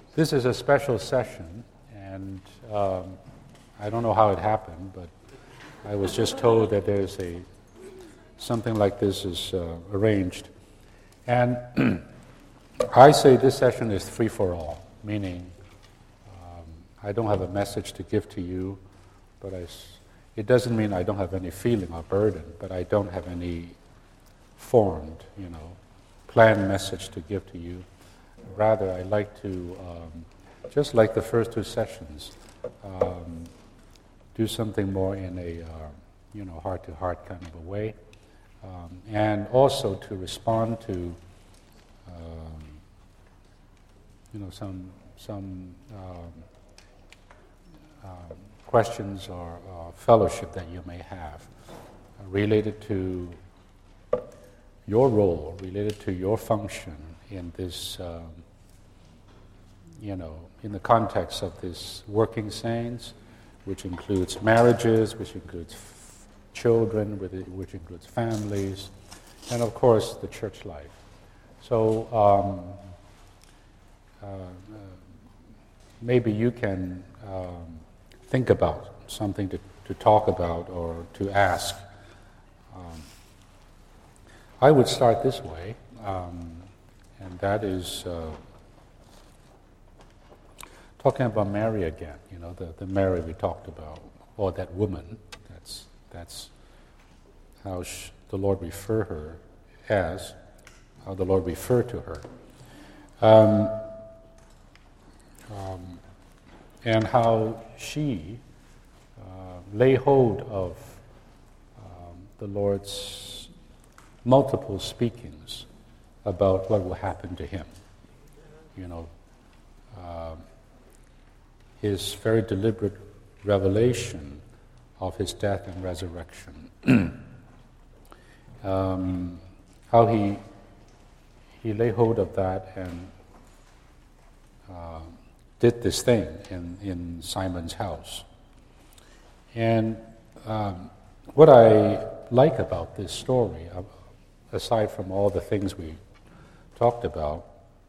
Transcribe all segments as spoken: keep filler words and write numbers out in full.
This is a special session, and um, I don't know how it happened, but I was just told that there's a something like this is uh, arranged. And I say this session is free for all, meaning um, I don't have a message to give to you, but I, it doesn't mean I don't have any feeling or burden, but I don't have any formed, you know, planned message to give to you. Rather, I like to, um, just like the first two sessions, um, do something more in a, uh, you know, heart-to-heart kind of a way, um, and also to respond to, um, you know, some some um, um, questions or uh, fellowship that you may have uh, related to your role, related to your function in this, um, you know, in the context of this working saints, which includes marriages, which includes f- children, which includes families, and of course the church life. So um, uh, uh, maybe you can um, think about something to, to talk about or to ask. Um, I would start this way. Um, And that is uh, talking about Mary again. You know, the, the Mary we talked about, or that woman. That's that's how sh- the Lord refer her as, how the Lord referred to her, um, um, and how she uh, lay hold of um, the Lord's multiple speakings about what will happen to him. You know, uh, his very deliberate revelation of his death and resurrection. um, how he he lay hold of that and uh, did this thing in, in Simon's house. And um, what I like about this story, uh, aside from all the things we talked about,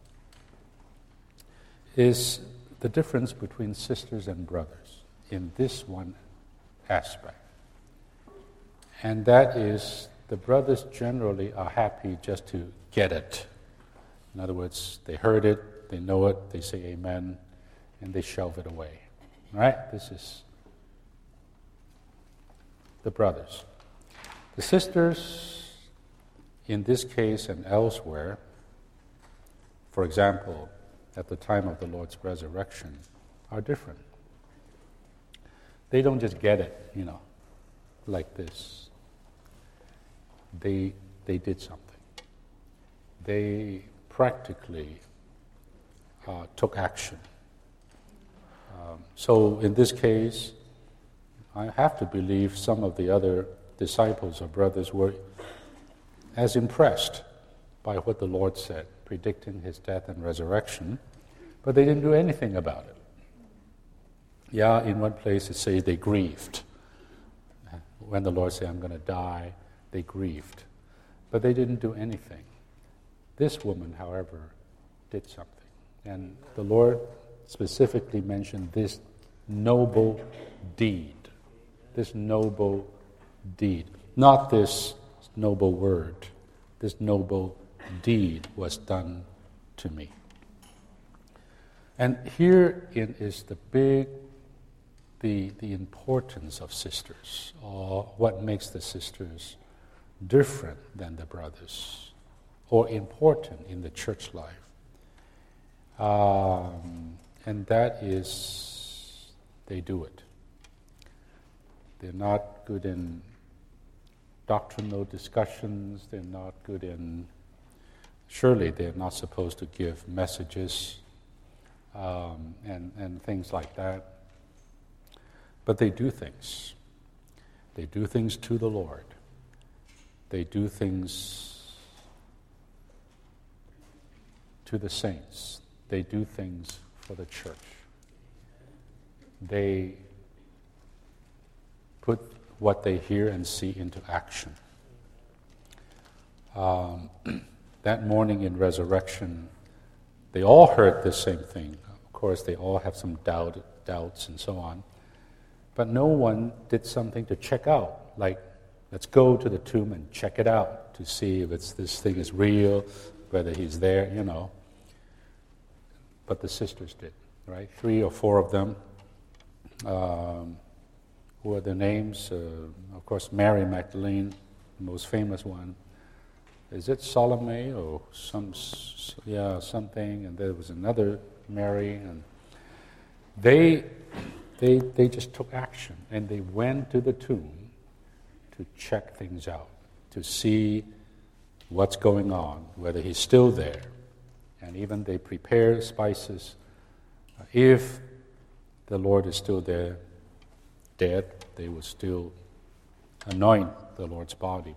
is the difference between sisters and brothers in this one aspect. And that is, the brothers generally are happy just to get it. In other words, they heard it, they know it, they say amen, and they shelve it away. All right? This is the brothers. The sisters, in this case and elsewhere, for example, at the time of the Lord's resurrection, are different. They don't just get it, you know, like this. They they did something. They practically uh, took action. Um, so in this case, I have to believe some of the other disciples or brothers were as impressed by what the Lord said, predicting his death and resurrection, but they didn't do anything about it. Yeah, in one place it says they grieved. When the Lord said, I'm going to die, they grieved. But they didn't do anything. This woman, however, did something. And the Lord specifically mentioned this noble deed. This noble deed. Not this noble word. This noble deed was done to me. And here is the big, the, the importance of sisters, or what makes the sisters different than the brothers, or important in the church life. Um, and that is, they do it. They're not good in doctrinal discussions, they're not good in, surely they're not supposed to give messages um, and, and things like that. But they do things. They do things to the Lord. They do things to the saints. They do things for the church. They put what they hear and see into action. Um, that morning in resurrection, they all heard the same thing. Of course, they all have some doubt, doubts and so on. But no one did something to check out, like, let's go to the tomb and check it out to see if it's, this thing is real, whether he's there, you know. But the sisters did, right? Three or four of them. Um, who are the names? Uh, of course, Mary Magdalene, the most famous one. Is it Salome or some, yeah, something? And there was another Mary, and they, they, they just took action, and they went to the tomb to check things out, to see what's going on, whether he's still there. And even they prepare spices. If the Lord is still there, dead, they will still anoint the Lord's body.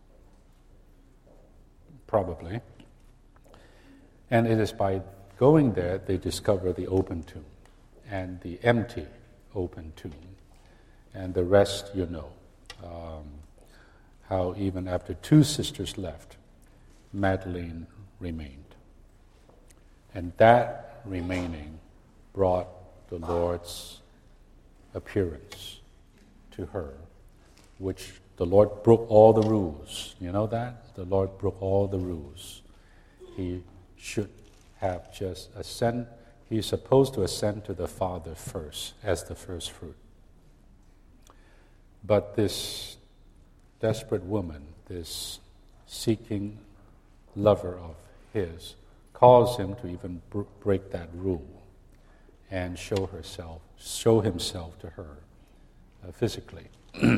Probably. And it is by going there they discover the open tomb and the empty open tomb. And the rest you know. Um, how even after two sisters left, Magdalene remained. And that remaining brought the Lord's appearance to her, which the Lord broke all the rules. You know that? The Lord broke all the rules. He should have just ascend. He's supposed to ascend to the Father first as the first fruit. But this desperate woman, this seeking lover of his, caused him to even br- break that rule and show herself, show himself to her uh, physically.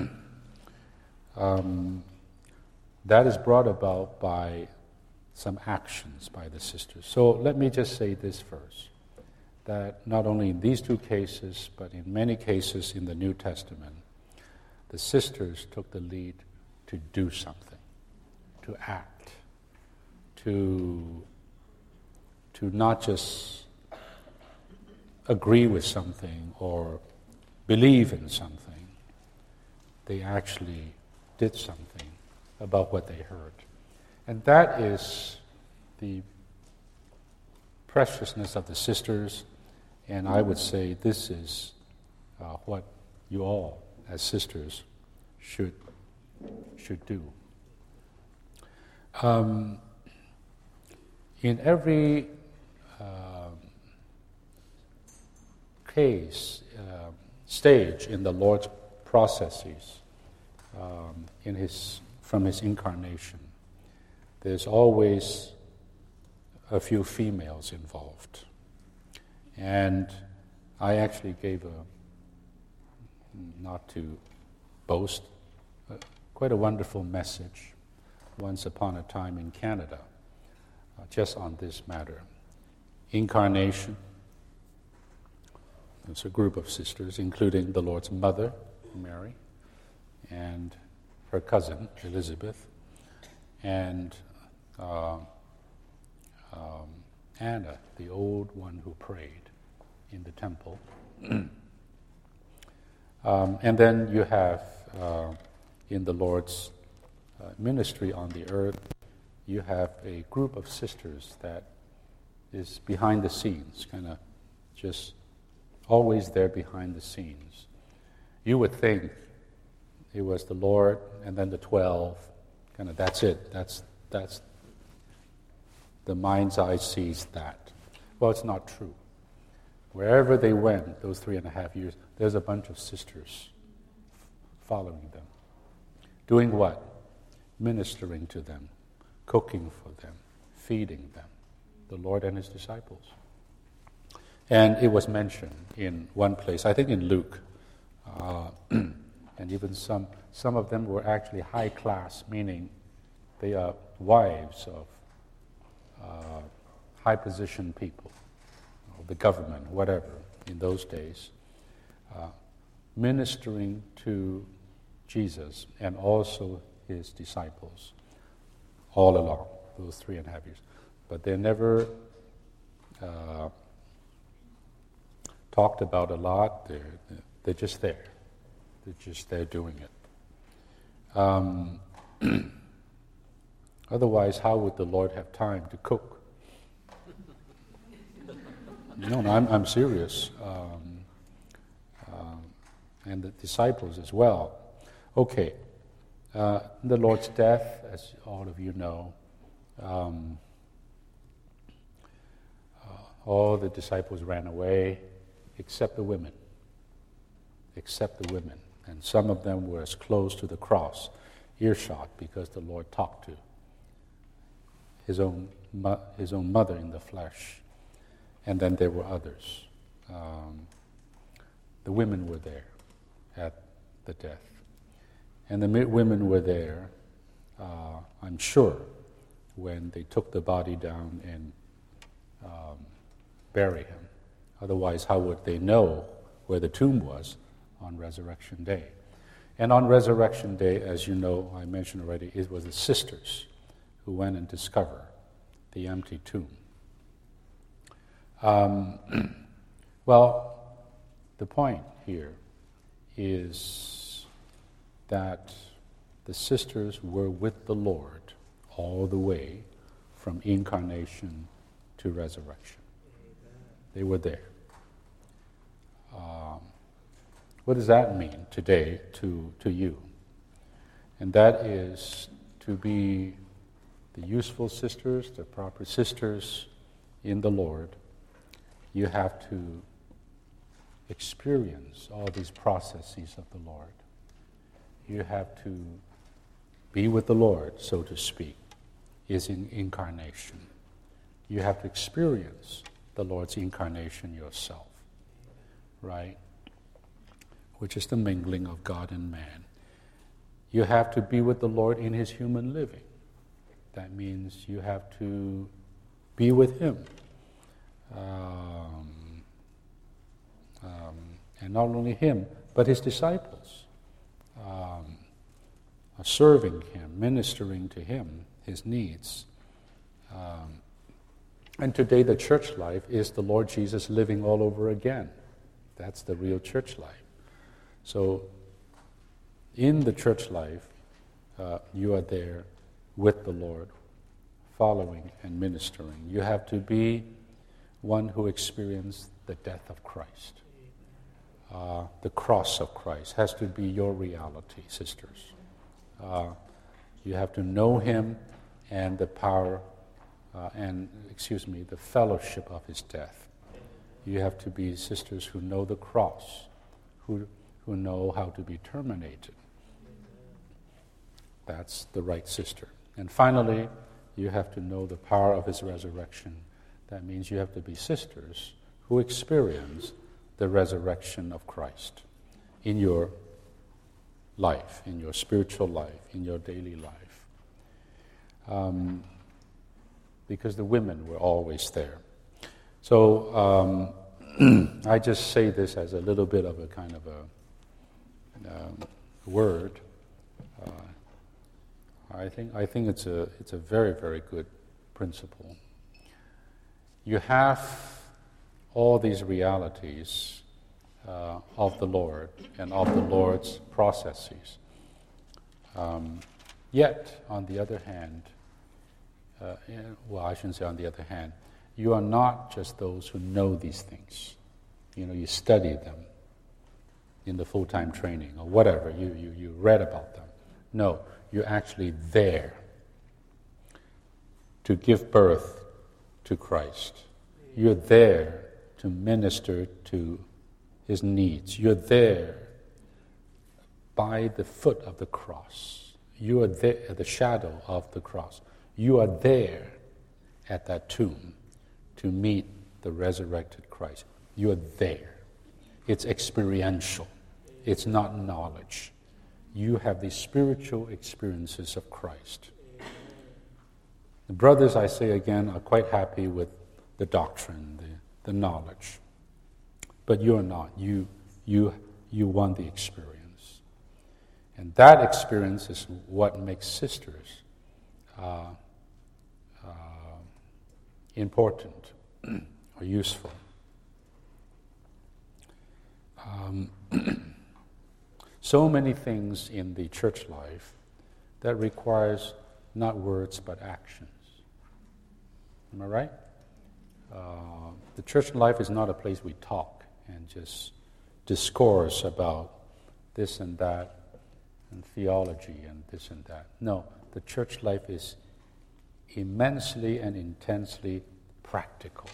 um, that is brought about by some actions by the sisters. So let me just say this first, that not only in these two cases, but in many cases in the New Testament, the sisters took the lead to do something, to act, to, to not just agree with something or believe in something. They actually did something about what they heard. And that is the preciousness of the sisters, and I would say this is uh, what you all, as sisters, should should do. Um, in every uh, case, uh, stage in the Lord's processes, um, in his from his incarnation, there's always a few females involved. And I actually gave a, not to boast, uh, quite a wonderful message once upon a time in Canada, uh, just on this matter. Incarnation. It's a group of sisters, including the Lord's mother, Mary, and her cousin, Elizabeth, and uh, um, Anna, the old one who prayed in the temple. um, and then you have, uh, in the Lord's uh, ministry on the earth, you have a group of sisters that is behind the scenes, kind of just always there behind the scenes. You would think it was the Lord and then the twelve, kind of that's it, that's that's the mind's eye sees that. Well, it's not true. Wherever they went, those three and a half years, there's a bunch of sisters following them. Doing what? Ministering to them, cooking for them, feeding them, the Lord and his disciples. And it was mentioned in one place, I think in Luke, uh, and even some some of them were actually high class, meaning they are wives of uh, high position people, or the government, whatever, in those days, uh, ministering to Jesus and also his disciples all along those three and a half years. But they never uh, talked about a lot. They're, they're just there. They're just there doing it. Um, otherwise, how would the Lord have time to cook? no, no, I'm, I'm serious. Um, um, and the disciples as well. Okay, uh, the Lord's death, as all of you know, um, uh, all the disciples ran away, except the women. Except the women. And some of them were as close to the cross, earshot, because the Lord talked to his own mo- his own mother in the flesh. And then there were others. Um, the women were there at the death. And the mi- women were there, uh, I'm sure, when they took the body down and um, bury him. Otherwise, how would they know where the tomb was on Resurrection Day? And on Resurrection Day, as you know, I mentioned already, it was the sisters who went and discovered the empty tomb. Um, well, the point here is that the sisters were with the Lord all the way from incarnation to resurrection. They were there. Um, what does that mean today to, to you? And that is to be the useful sisters, the proper sisters in the Lord. You have to experience all these processes of the Lord. You have to be with the Lord, so to speak, is in incarnation. You have to experience the Lord's incarnation yourself, right? Which is the mingling of God and man. You have to be with the Lord in his human living. That means you have to be with him. Um, um, and not only him, but his disciples. Um, serving him, ministering to him, his needs. Um, and today the church life is the Lord Jesus living all over again. That's the real church life. So in the church life, uh, you are there with the Lord, following and ministering. You have to be one who experienced the death of Christ. Uh, the cross of Christ has to be your reality, sisters. Uh, you have to know him and the power uh, and, excuse me, the fellowship of his death. You have to be sisters who know the cross, who, who know how to be terminated. That's the right sister. And finally, you have to know the power of his resurrection. That means you have to be sisters who experience the resurrection of Christ in your life, in your spiritual life, in your daily life. Um, because the women were always there. So um, I just say this as a little bit of a kind of a um, word. Uh, I think I think it's a it's a very, very good principle. You have all these realities uh, of the Lord and of the Lord's processes. Um, yet, on the other hand, uh, well, I shouldn't say on the other hand, you are not just those who know these things. You know, you study them in the full-time training or whatever, you, you, you read about them. No, you're actually there to give birth to Christ. You're there to minister to his needs. You're there by the foot of the cross. You are there at the shadow of the cross. You are there at that tomb to meet the resurrected Christ. You are there. It's experiential. It's not knowledge. You have the spiritual experiences of Christ. The brothers, I say again, are quite happy with the doctrine, the, the knowledge. But you're not. You, you, you want the experience. And that experience is what makes sisters uh, uh, important or useful. Um, so many things in the church life that requires not words but actions. Am I right? uh, the church life is not a place we talk and just discourse about this and that and theology and this and that. No, the church life is immensely and intensely practical.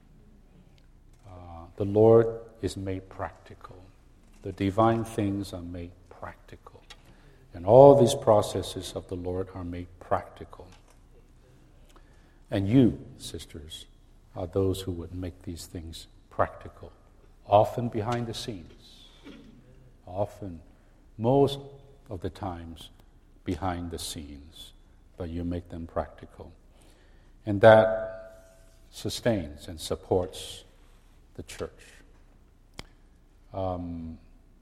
Uh, the Lord is made practical. The divine things are made practical. And all these processes of the Lord are made practical. And you, sisters, are those who would make these things practical. Often behind the scenes. Often, most of the times, behind the scenes. But you make them practical. And that sustains and supports the church. Um,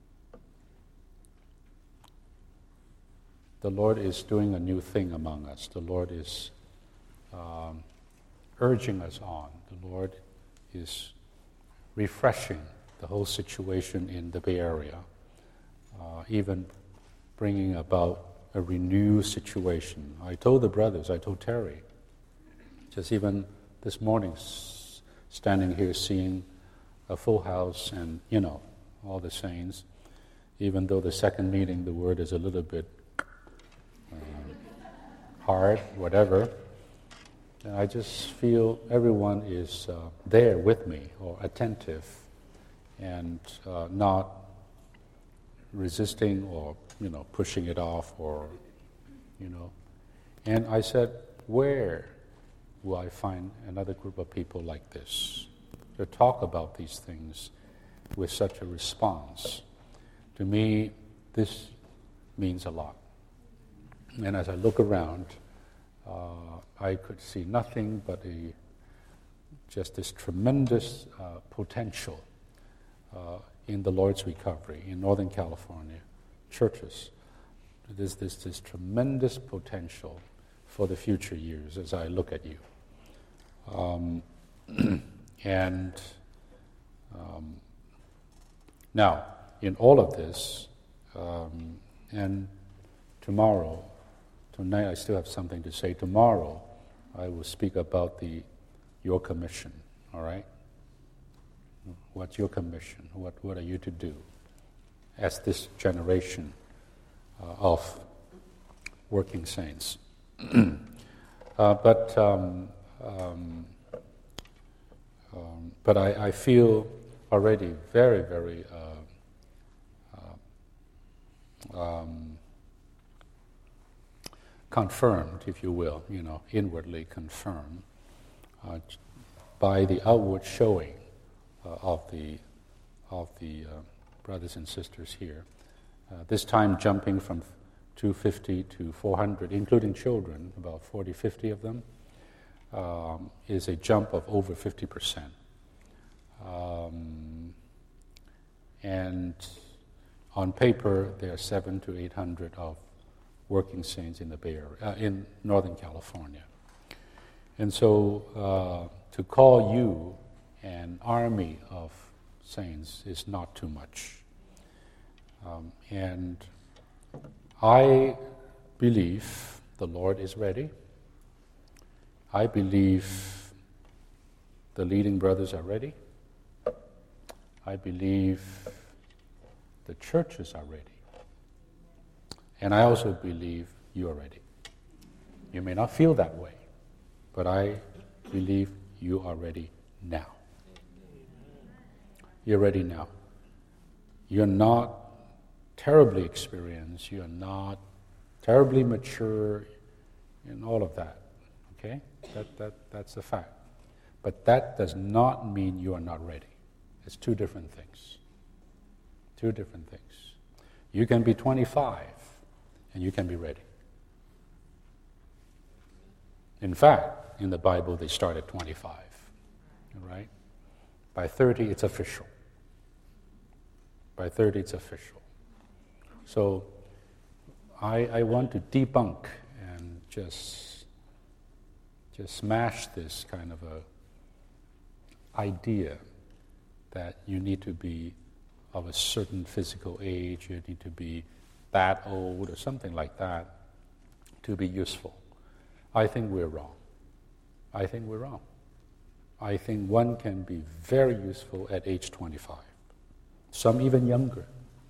the Lord is doing a new thing among us. The Lord is um, urging us on. The Lord is refreshing the whole situation in the Bay Area, uh, even bringing about a renewed situation. I told the brothers, I told Terry, just even this morning, s- standing here seeing a full house and, you know, all the saints, even though the second meeting, the word is a little bit uh, hard, whatever, and I just feel everyone is uh, there with me, or attentive, and uh, not resisting or, you know, pushing it off, or, you know. And I said, where will I find another group of people like this to talk about these things with such a response? To me, this means a lot. And as I look around, uh, I could see nothing but a just this tremendous uh, potential uh, in the Lord's recovery in Northern California churches. There's this, this tremendous potential for the future years as I look at you. Um, and um, now, in all of this, um, and tomorrow, tonight I still have something to say. Tomorrow, I will speak about the your commission. All right. What's your commission? What What are you to do as this generation uh, of working saints? uh, but um, um, um, but I, I feel already very very. Uh, uh, um, confirmed, if you will, you know, inwardly confirmed uh, by the outward showing uh, of the of the uh, brothers and sisters here. Uh, this time jumping from two hundred fifty to four hundred, including children, about forty, fifty of them, um, is a jump of over fifty percent. Um, and on paper, there are seven to eight hundred of working saints in the Bay Area, uh, in Northern California. And so uh, to call you an army of saints is not too much. Um, and I believe the Lord is ready. I believe the leading brothers are ready. I believe the churches are ready. And I also believe you are ready. You may not feel that way, but I believe you are ready now. You're ready now. You're not terribly experienced. You're not terribly mature in all of that. Okay? That, that, that's a fact. But that does not mean you are not ready. It's two different things. Two different things. You can be twenty-five and you can be ready. In fact, in the Bible, they start at twenty-five, right? By thirty, it's official. By thirty, it's official. So I, I want to debunk and just, just smash this kind of a idea that you need to be of a certain physical age, you need to be that old or something like that to be useful. I think we're wrong. I think we're wrong. I think one can be very useful at age twenty-five. Some even younger.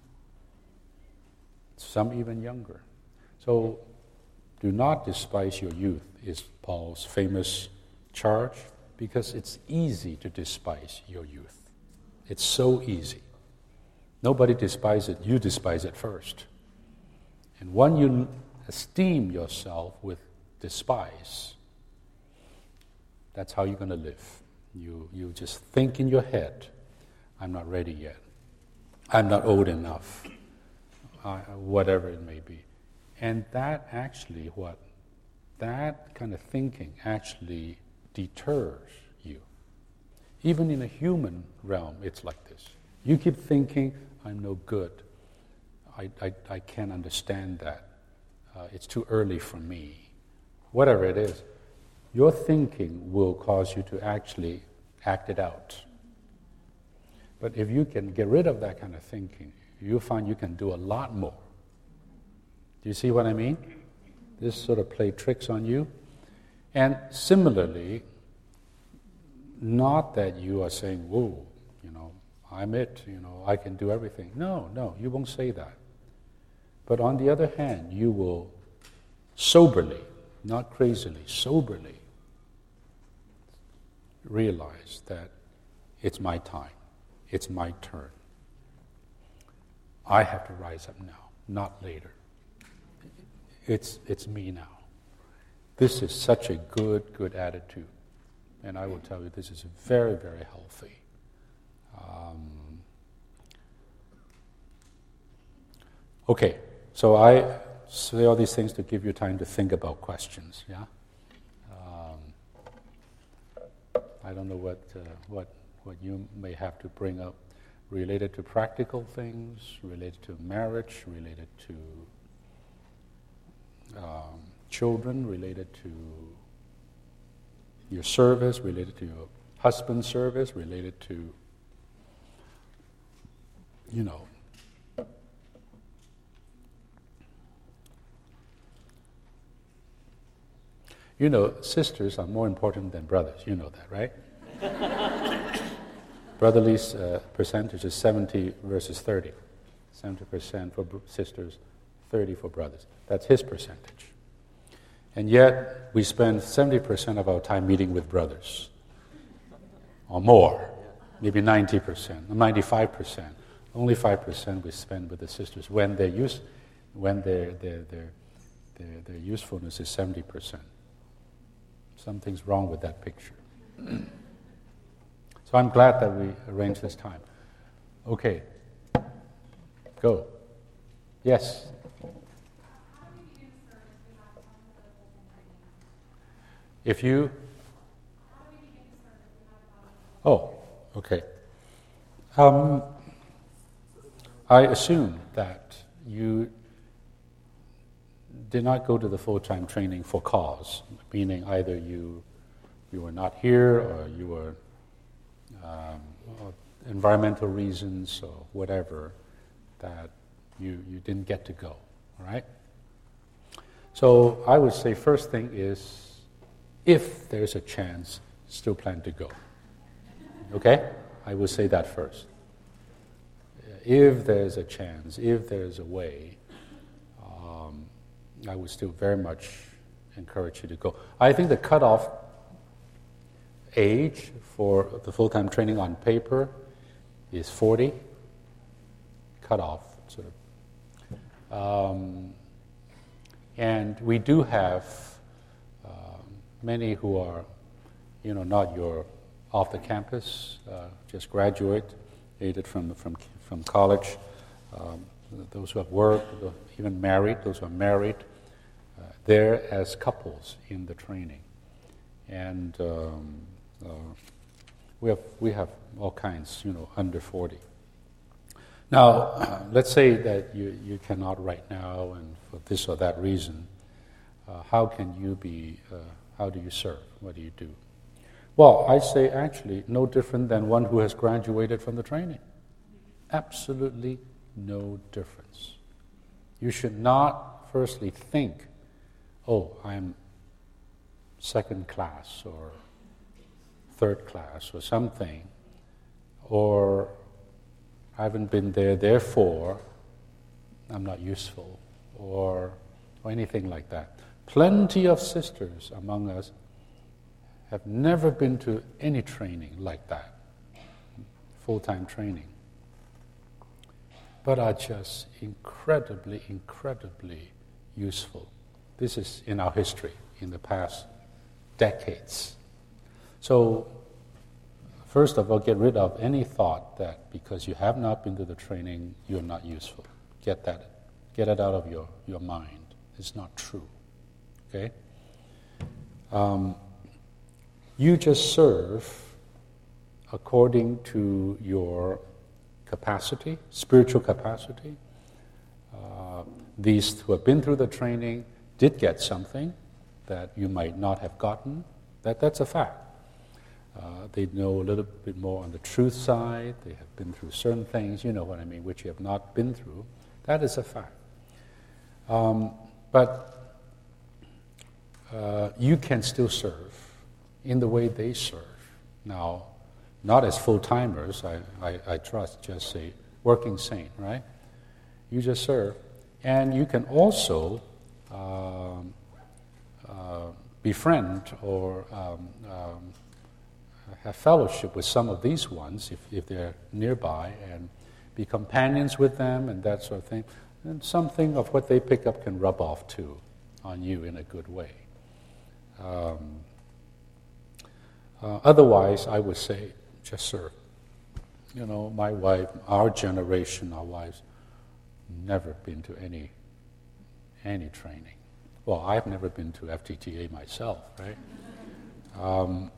Some even younger. So, do not despise your youth, is Paul's famous charge, because it's easy to despise your youth. It's so easy. Nobody despises it, you despise it first. And when you esteem yourself with despise, that's how you're going to live. You, you just think in your head, I'm not ready yet. I'm not old enough. Uh, whatever it may be. And that actually, what? That kind of thinking actually deters you. Even in a human realm, it's like this. You keep thinking, I'm no good. I, I, I can't understand that. Uh, it's too early for me. Whatever it is, your thinking will cause you to actually act it out. But if you can get rid of that kind of thinking, you'll find you can do a lot more. Do you see what I mean? This sort of play tricks on you. And similarly, not that you are saying, whoa, you know, I'm it, you know, I can do everything. No, no, you won't say that. But on the other hand, you will soberly, not crazily, soberly realize that it's my time, it's my turn. I have to rise up now, not later. It's, it's me now. This is such a good, good attitude. And I will tell you, this is very, very healthy. Um, okay, so I say all these things to give you time to think about questions, yeah? Um, I don't know what, uh, what, what you may have to bring up related to practical things, related to marriage, related to um, children, related to your service, related to your husband's service, related to, you know, you know, sisters are more important than brothers. You know that, right? Brotherly's uh, percentage is seventy versus thirty. seventy percent for br- sisters, thirty for brothers. That's his percentage. And yet, we spend seventy percent of our time meeting with brothers. Or more. Maybe ninety percent, ninety-five percent. Only five percent we spend with the sisters when their use, when their, their, their, their, their usefulness is seventy percent. Something's wrong with that picture. So I'm glad that we arranged this time. Okay. Go. Yes. If you... Oh, okay. Um, I assume that you did not go to the full-time training for cause, meaning either you you were not here or you were um, or environmental reasons or whatever that you you didn't get to go, all right? So I would say first thing is, if there's a chance, still plan to go. Okay? I would say that first. If there's a chance, if there's a way, um, I would still very much encourage you to go. I think the cutoff age for the full-time training on paper is forty. Cutoff, sort of. Um, and we do have uh, many who are, you know, not your off the campus, uh, just graduated from from from college. Um, those who have worked, even married, those who are married, uh, there as couples in the training, and um, uh, we have we have all kinds, you know, under forty. Now, uh, let's say that you, you cannot right now, and for this or that reason, uh, how can you be? Uh, how do you serve? What do you do? Well, I say actually no different than one who has graduated from the training. Absolutely no difference. You should not firstly think, oh, I'm second class or third class or something, or I haven't been there, therefore I'm not useful, or, or anything like that. Plenty of sisters among us have never been to any training like that, full-time training, but are just incredibly, incredibly useful. This is in our history, in the past decades. So, first of all, get rid of any thought that because you have not been to the training, you're not useful. Get that, get it out of your, your mind. It's not true, okay? Um, you just serve according to your capacity, spiritual capacity. Uh, these who have been through the training did get something that you might not have gotten. That, that's a fact. Uh, they know a little bit more on the truth side. They have been through certain things, you know what I mean, which you have not been through. That is a fact. Um, but uh, you can still serve in the way they serve. Now, not as full-timers, I, I, I trust, just a working saint, right? You just serve. And you can also um, uh, befriend or um, um, have fellowship with some of these ones if, if they're nearby and be companions with them and that sort of thing. And something of what they pick up can rub off too on you in a good way. Um, uh, otherwise, I would say, just serve. You know, my wife, our generation, our wives, never been to any any training. Well, I've never been to F T T A myself, right? Um,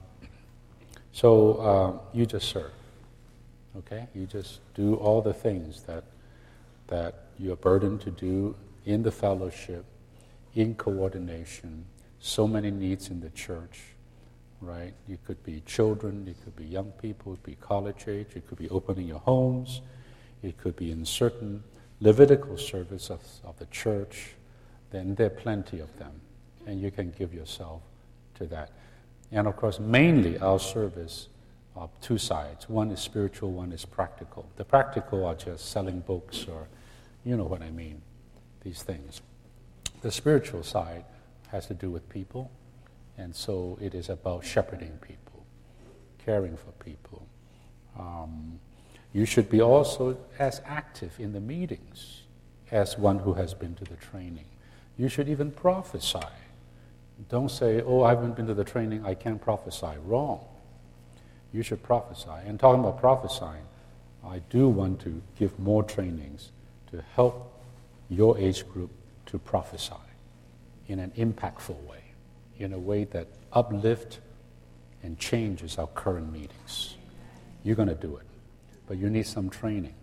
so uh, you just serve, okay? You just do all the things that that you're burdened to do in the fellowship, in coordination. So many needs in the church, right? You could be children, it could be young people, it could be college age, it could be opening your homes, it could be in certain Levitical service of, of the church. Then there are plenty of them, and you can give yourself to that. And of course, mainly our service of two sides. One is spiritual, one is practical. The practical are just selling books or, you know what I mean, these things. The spiritual side has to do with people, and so it is about shepherding people, caring for people. Um, you should be also as active in the meetings as one who has been to the training. You should even prophesy. Don't say, oh, I haven't been to the training, I can't prophesy. Wrong. You should prophesy. And talking about prophesying, I do want to give more trainings to help your age group to prophesy in an impactful way, in a way that uplifts and changes our current meetings. You're going to do it, but you need some training.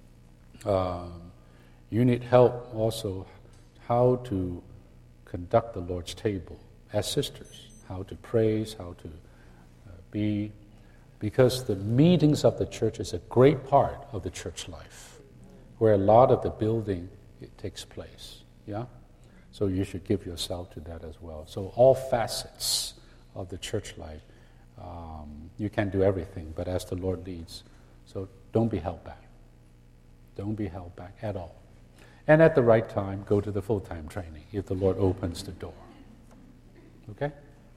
Um, you need help also how to conduct the Lord's table as sisters, how to praise, how to uh, be, because the meetings of the church is a great part of the church life, where a lot of the building it takes place, yeah? So you should give yourself to that as well. So all facets of the church life, um, you can do everything, but as the Lord leads. So don't be held back. Don't be held back at all. And at the right time, go to the full-time training if the Lord opens the door. Okay?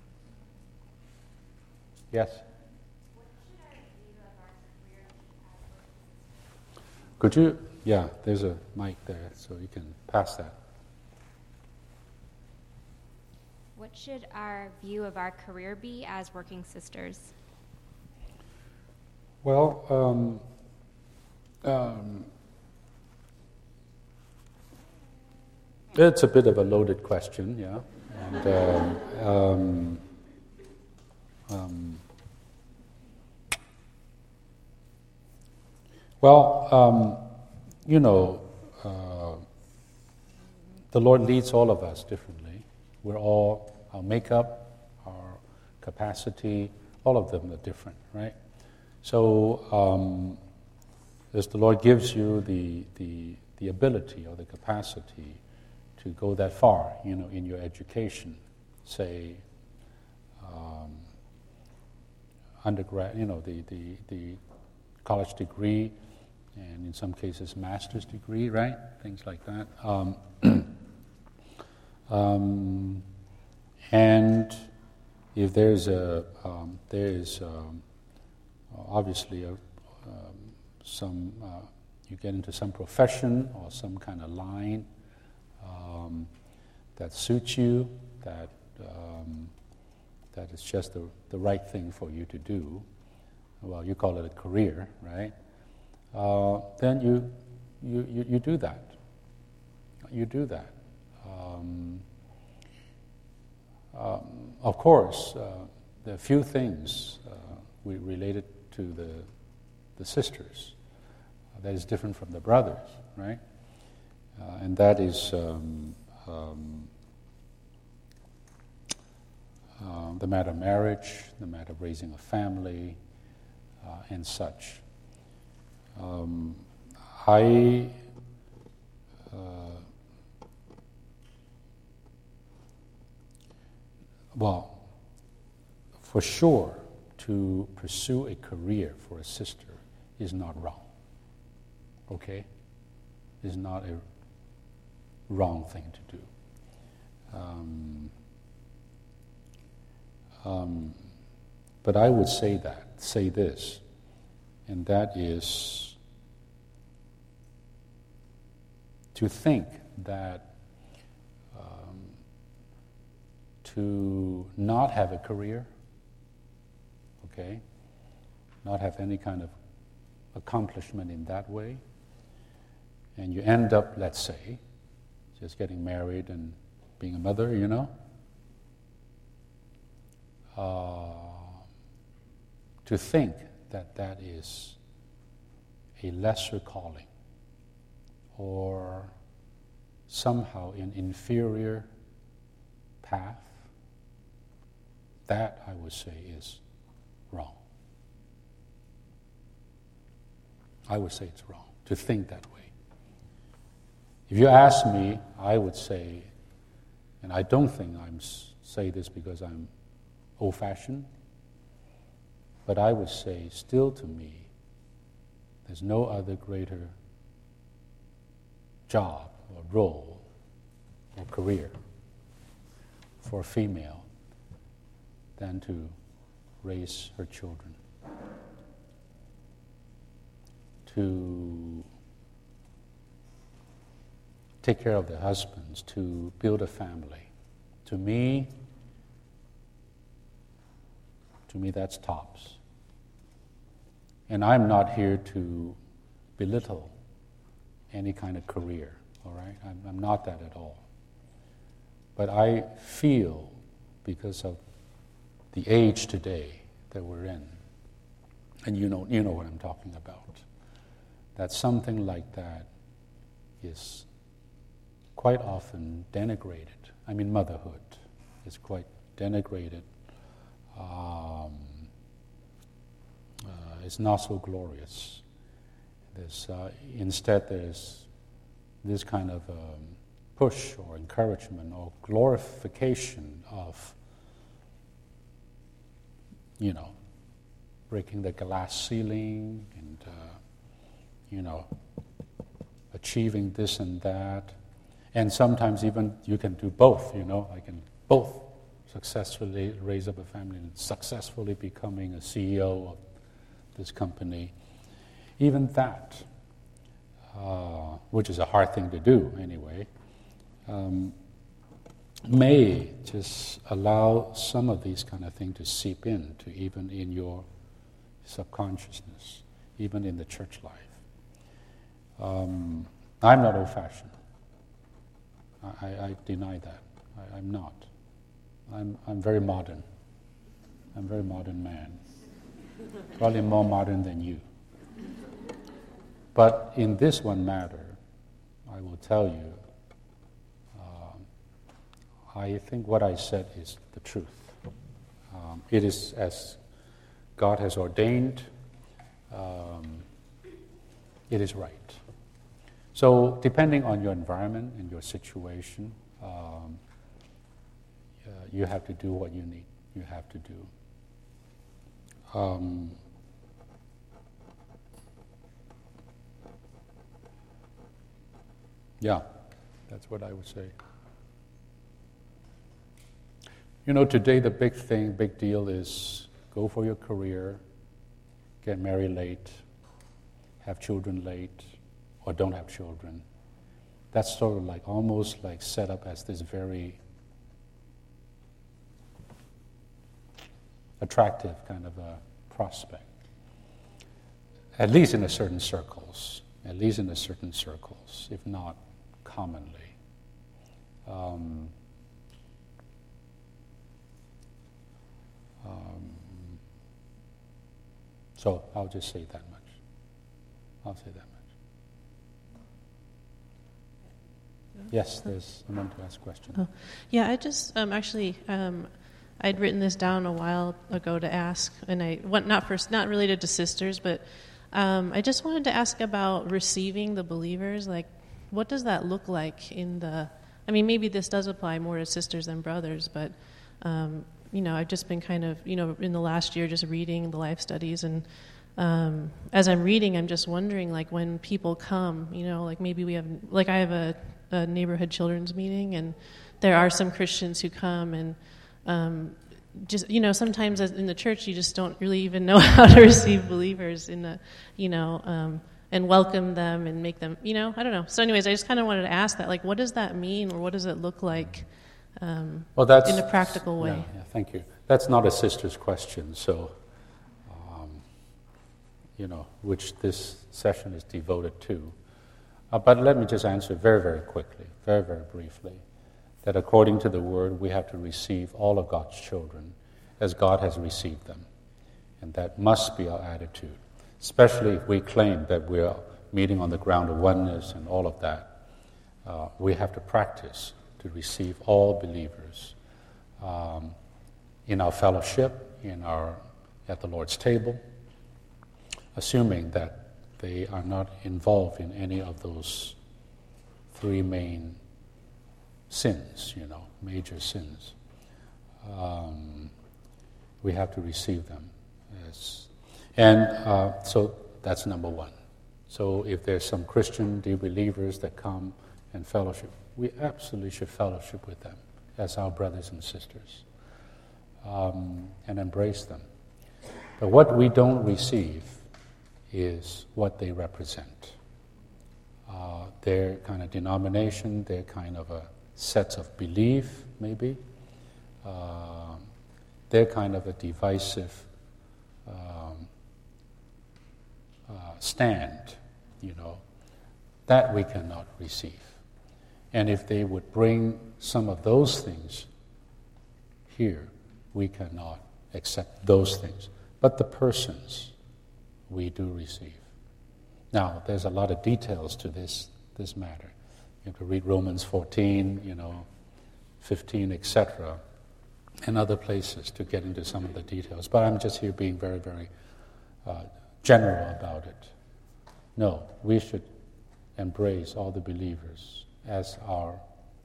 Yes? Could you, yeah, there's a mic there, so you can pass that. What should our view of our career be as working sisters? Well, um, um, it's a bit of a loaded question, yeah. And, um, um, um, well, um, you know, uh, the Lord leads all of us differently. We're all, our makeup, our capacity, all of them are different, right? So, um, as the Lord gives you the, the, the ability or the capacity to go that far, you know, in your education, say, um, undergrad, you know, the, the, the college degree, and in some cases master's degree, right? Things like that. Um, um, and if there's a, um, there is um, obviously a, um, some, uh, you get into some profession or some kind of line um, that suits you, that um, that is just the, the right thing for you to do. Well, you call it a career, right? Uh, then you, you, you, you do that. You do that. Um, um, of course, uh, there are a few things uh, we related to the, the sisters uh, that is different from the brothers, right? Uh, and that is um, um, uh, the matter of marriage, the matter of raising a family, uh, and such. Um, I uh, well, for sure, to pursue a career for a sister is not wrong. Okay, is not a wrong thing to do. Um, um, but I would say that, say this, and that is to think that um, to not have a career, okay, not have any kind of accomplishment in that way, and you end up, let's say, just getting married and being a mother, you know, uh, to think that that is a lesser calling or somehow an inferior path, that I would say is wrong. I would say it's wrong to think that way. If you ask me, I would say, and I don't think I'm say this because I'm old-fashioned, but I would say still to me, there's no other greater job or role or career for a female than to raise her children, to take care of their husbands, to build a family. To me, to me that's tops. And I'm not here to belittle any kind of career, all right? I'm, I'm not that at all. But I feel, because of the age today that we're in, and you know, you know what I'm talking about, that something like that is quite often denigrated. I mean, motherhood is quite denigrated. Um, uh, it's not so glorious. There's, uh, instead, there's this kind of um, push or encouragement or glorification of, you know, breaking the glass ceiling and, uh, you know, achieving this and that. And sometimes even you can do both, you know, I can both successfully raise up a family and successfully becoming a C E O of this company. Even that, uh, which is a hard thing to do anyway, um, may just allow some of these kind of things to seep in to even in your subconsciousness, even in the church life. Um, I'm not old-fashioned. I, I deny that. I, I'm not. I'm, I'm very modern. I'm a very modern man. Probably more modern than you. But in this one matter, I will tell you, uh, I think what I said is the truth. Um, it is as God has ordained. Um, it is right. So depending on your environment and your situation, um, uh, you have to do what you need. You have to do. um, yeah, that's what I would say. You know, today the big thing, big deal is go for your career, get married late, have children late, or don't have children. That's sort of like almost like set up as this very attractive kind of a prospect. At least in a certain circles, at least in a certain circles, if not commonly. Um, um, so I'll just say that much. I'll say that much. Yes, there's someone to ask a question. Oh. Yeah, I just um, actually um, I'd written this down a while ago to ask, and I what not first not related to sisters, but um, I just wanted to ask about receiving the believers. Like, what does that look like in the? I mean, maybe this does apply more to sisters than brothers, but um, you know, I've just been kind of you know in the last year just reading the life studies and. Um, as I'm reading, I'm just wondering, like, when people come, you know, like maybe we have, like I have a, a neighborhood children's meeting, and there are some Christians who come, and um, just, you know, sometimes as in the church, you just don't really even know how to receive believers in the, you know, um, and welcome them and make them, you know, I don't know. So anyways, I just kind of wanted to ask that, like, what does that mean, or what does it look like um, well, that's, in a practical way? Yeah, yeah, thank you. That's not a sister's question, so... you know, which this session is devoted to. Uh, but let me just answer very, very quickly, very, very briefly, that according to the Word, we have to receive all of God's children as God has received them. And that must be our attitude, especially if we claim that we're meeting on the ground of oneness and all of that. Uh, we have to practice to receive all believers um, in our fellowship, in our at the Lord's table, assuming that they are not involved in any of those three main sins, you know, major sins. Um, we have to receive them. As, and uh, so that's number one. So if there's some Christian dear believers that come and fellowship, we absolutely should fellowship with them as our brothers and sisters um, and embrace them. But what we don't receive is what they represent. Uh, their kind of denomination, their kind of a sets of belief, maybe. Uh, their kind of a divisive um, uh, stand, you know, that we cannot receive. And if they would bring some of those things here, we cannot accept those things. But the persons, we do receive. Now, there's a lot of details to this this matter. You have to read Romans fourteen, you know, fifteen, et cetera, and other places to get into some of the details. But I'm just here being very, very uh, general about it. No, we should embrace all the believers as our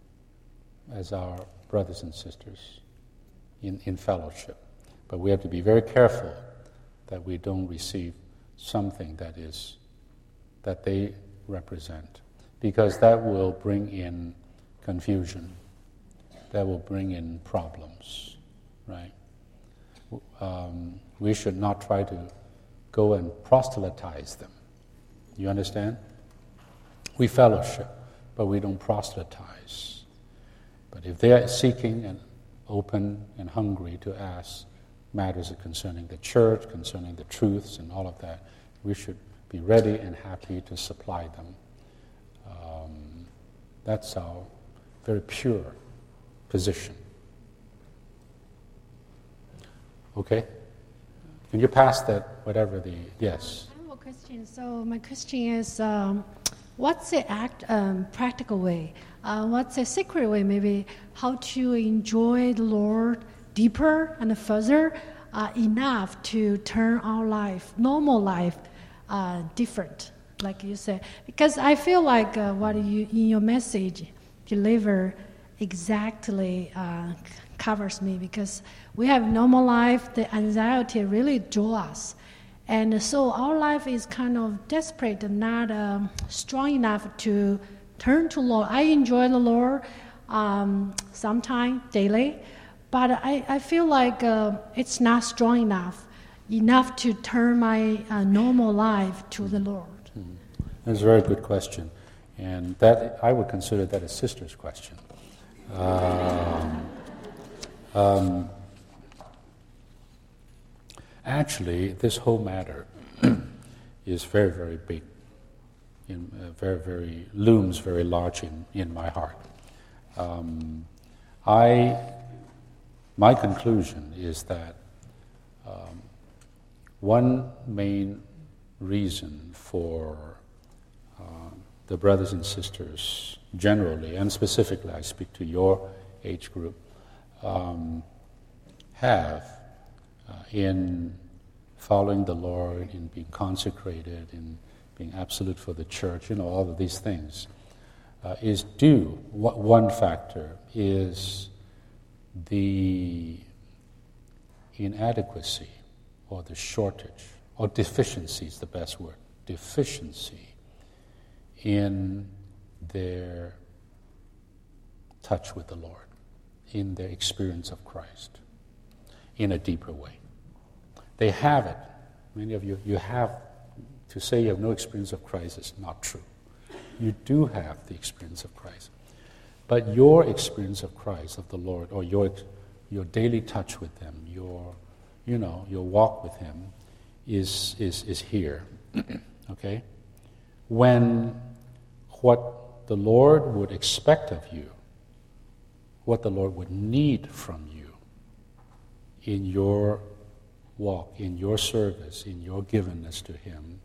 as our brothers and sisters in, in fellowship. But we have to be very careful that we don't receive something that is that they represent, because that will bring in confusion, that will bring in problems, right? Um, we should not try to go and proselytize them. You understand? We fellowship, but we don't proselytize. But if they are seeking and open and hungry to ask matters concerning the church, concerning the truths and all of that, we should be ready and happy to supply them. Um, that's our very pure position. Okay? Can you pass that, whatever the, yes? I have a question. So my question is, um, what's the act, um, practical way? Uh, what's the secret way, maybe, how to enjoy the Lord deeper and further uh, enough to turn our life, normal life, uh, different, like you said? Because I feel like uh, what you in your message deliver exactly uh, covers me because we have normal life. The anxiety really draws us. And so our life is kind of desperate and not um, strong enough to turn to Lord. I enjoy the Lord um, sometimes daily, but I, I feel like uh, it's not strong enough, enough to turn my uh, normal life to the Lord. Mm-hmm. That's a very good question. And that I would consider that a sister's question. Um, um, actually, this whole matter is very, very big, in, uh, very, very looms very large in, in my heart. Um, I, my conclusion is that um, one main reason for uh, the brothers and sisters generally, and specifically I speak to your age group, um, have uh, in following the Lord, in being consecrated, in being absolute for the church, you know, all of these things, uh, is due, one factor is the inadequacy or the shortage, or deficiency is the best word, deficiency in their touch with the Lord, in their experience of Christ, in a deeper way. They have it. Many of you, you have, to say you have no experience of Christ is not true. You do have the experience of Christ. But your experience of Christ, of the Lord, or your your daily touch with Him, your, you know, your walk with Him, is is is here. Okay? When what the Lord would expect of you, what the Lord would need from you in your walk, in your service, in your givenness to Him,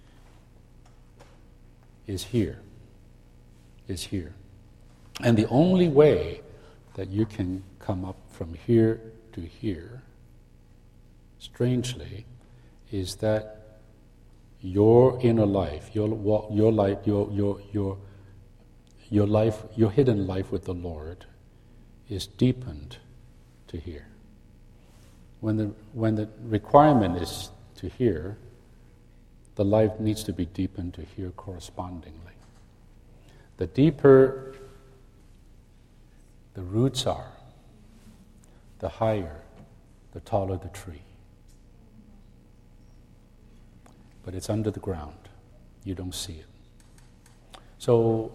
is here, is here. And the only way that you can come up from here to here, strangely, is that your inner life, your your life, your your your your life, your hidden life with the Lord, is deepened to here. When the when the requirement is to here, the life needs to be deepened to here correspondingly. The deeper the roots are, the higher, the taller the tree. But it's under the ground. You don't see it. So,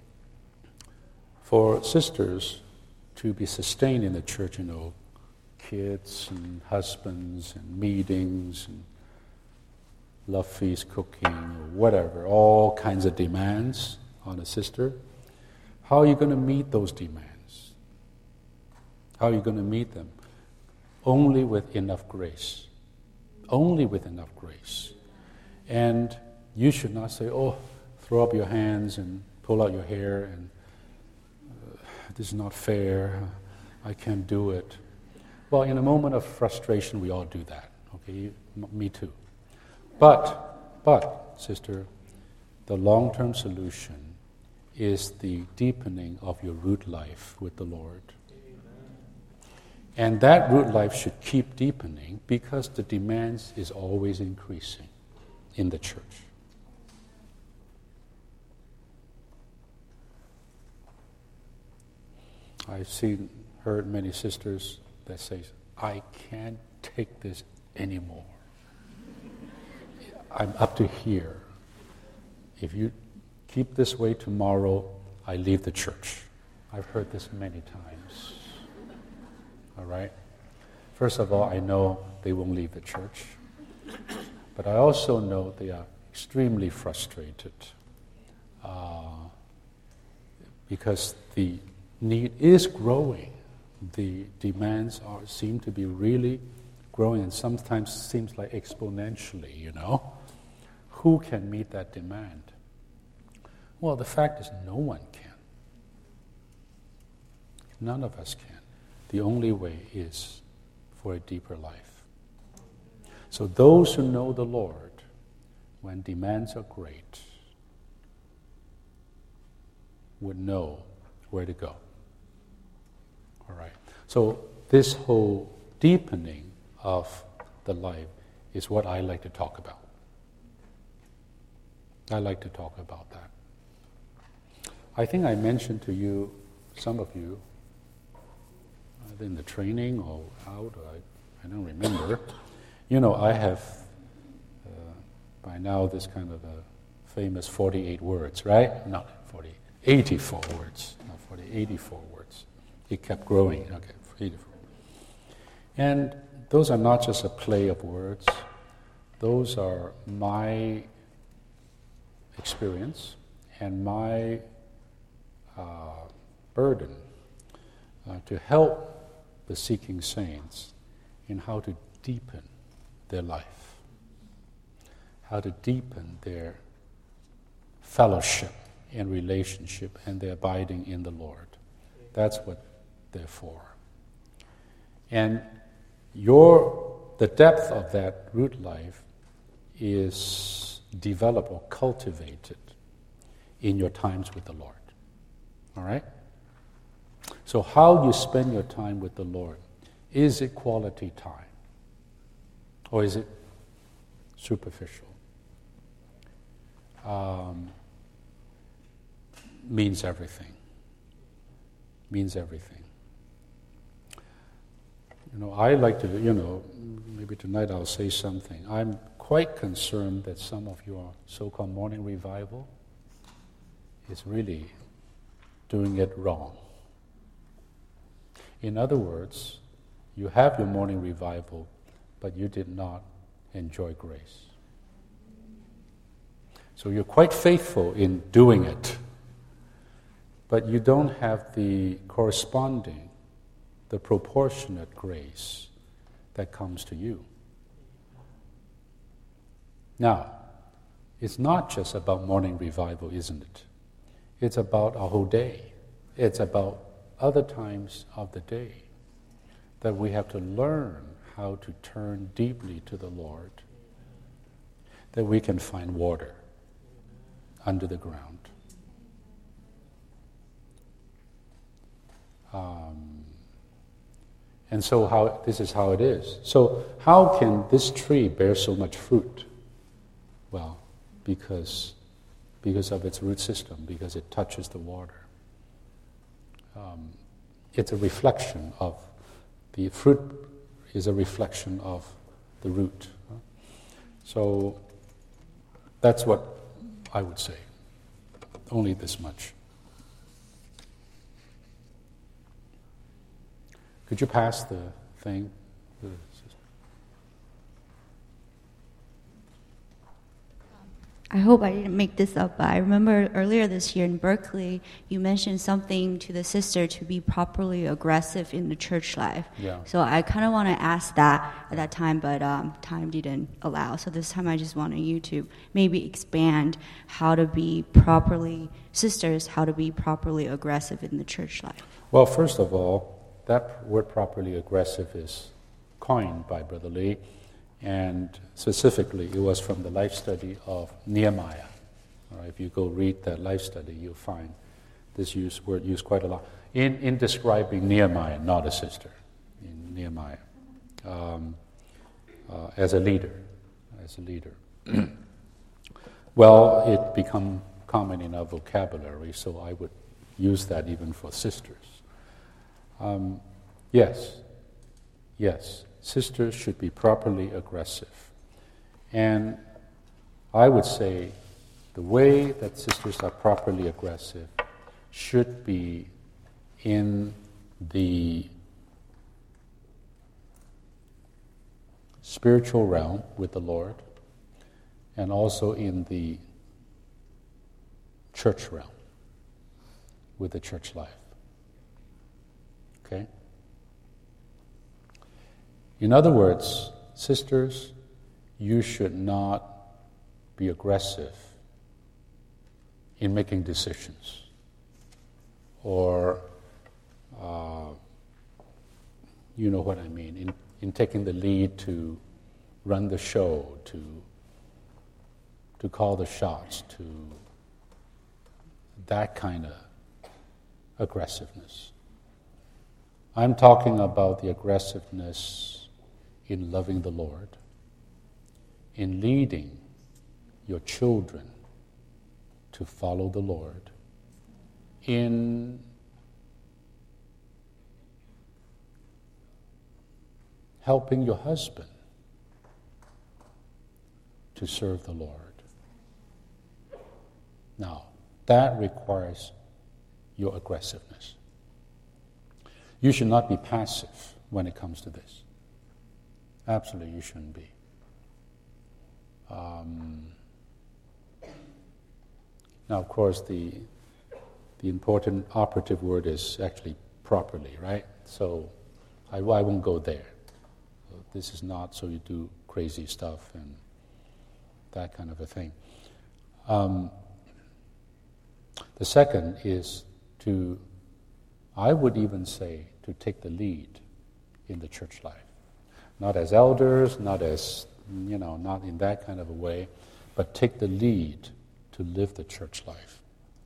for sisters to be sustained in the church, you know, kids and husbands and meetings and love feast, cooking, or whatever, all kinds of demands on a sister, how are you going to meet those demands? How are you going to meet them? Only with enough grace. Only with enough grace. And you should not say, oh, throw up your hands and pull out your hair and uh, this is not fair, I can't do it. Well, in a moment of frustration, we all do that. Okay, M- me too. But, but, sister, the long-term solution is the deepening of your root life with the Lord. And that root life should keep deepening because the demands is always increasing in the church. I've seen, heard many sisters that say, I can't take this anymore. I'm up to here. If you keep this way tomorrow, I leave the church. I've heard this many times. All right? First of all, I know they won't leave the church. But I also know they are extremely frustrated uh, because the need is growing. The demands are seem to be really growing, and sometimes seems like exponentially, you know. Who can meet that demand? Well, the fact is no one can. None of us can. The only way is for a deeper life. So those who know the Lord, when demands are great, would know where to go. All right. So this whole deepening of the life is what I like to talk about. I like to talk about that. I think I mentioned to you, some of you, either in the training or out, I, I don't remember. You know, I have, uh, by now, this kind of a famous forty-eight words, right? Not forty, eighty-four words. Not forty, eighty-four words. It kept growing. Okay, eighty-four. And those are not just a play of words. Those are my experience and my uh, burden uh, to help the seeking saints in how to deepen their life, how to deepen their fellowship and relationship and their abiding in the Lord. That's what they're for. And your the depth of that root life is developed or cultivated in your times with the Lord. All right? So how you spend your time with the Lord, is it quality time? Or is it superficial? Um, means everything. Means everything. You know, I like to, you know, maybe tonight I'll say something. I'm quite concerned that some of your so-called morning revival is really doing it wrong. In other words, you have your morning revival, but you did not enjoy grace. So you're quite faithful in doing it, but you don't have the corresponding, the proportionate grace that comes to you. Now, it's not just about morning revival, isn't it? It's about a whole day. It's about other times of the day that we have to learn how to turn deeply to the Lord, that we can find water under the ground. Um, and so how this is how it is. So how can this tree bear so much fruit? Well, because because of its root system, because it touches the water. Um, it's a reflection of, the fruit is a reflection of the root. So that's what I would say. Only this much. Could you pass the thing? I hope I didn't make this up, but I remember earlier this year in Berkeley, you mentioned something to the sister to be properly aggressive in the church life. Yeah. So I kind of want to ask that at that time, but um, time didn't allow. So this time I just wanted you to maybe expand how to be properly, sisters, how to be properly aggressive in the church life. Well, first of all, that word properly aggressive is coined by Brother Lee. And specifically, it was from the life study of Nehemiah. All right, if you go read that life study, you'll find this use, word used quite a lot in, in describing Nehemiah, not a sister, in Nehemiah, um, uh, as a leader, as a leader. Well, it become common in our vocabulary, so I would use that even for sisters. Um, yes, yes. Sisters should be properly aggressive. And I would say the way that sisters are properly aggressive should be in the spiritual realm with the Lord and also in the church realm with the church life. Okay? In other words, sisters, you should not be aggressive in making decisions or, uh, you know what I mean, in, in taking the lead to run the show, to, to call the shots, to that kind of aggressiveness. I'm talking about the aggressiveness in loving the Lord, in leading your children to follow the Lord, in helping your husband to serve the Lord. Now, that requires your aggressiveness. You should not be passive when it comes to this. Absolutely, you shouldn't be. Um, now, of course, the the important operative word is actually properly, right? So I, I won't go there. This is not so you do crazy stuff and that kind of a thing. Um, the second is to, I would even say, to take the lead in the church life. Not as elders, not as, you know, not in that kind of a way, but take the lead to live the church life.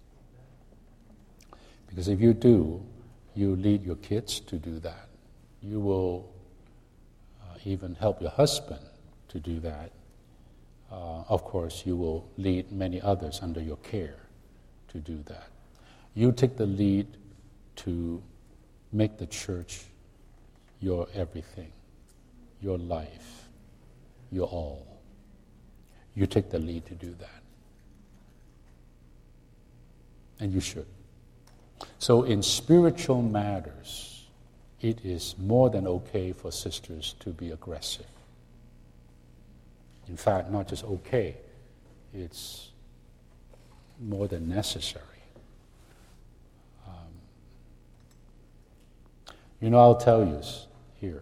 Because if you do, you lead your kids to do that. You will uh, even help your husband to do that. Uh, of course, you will lead many others under your care to do that. You take the lead to make the church your everything, your life, your all. You take the lead to do that. And you should. So in spiritual matters, it is more than okay for sisters to be aggressive. In fact, not just okay, it's more than necessary. Um, you know, I'll tell you here,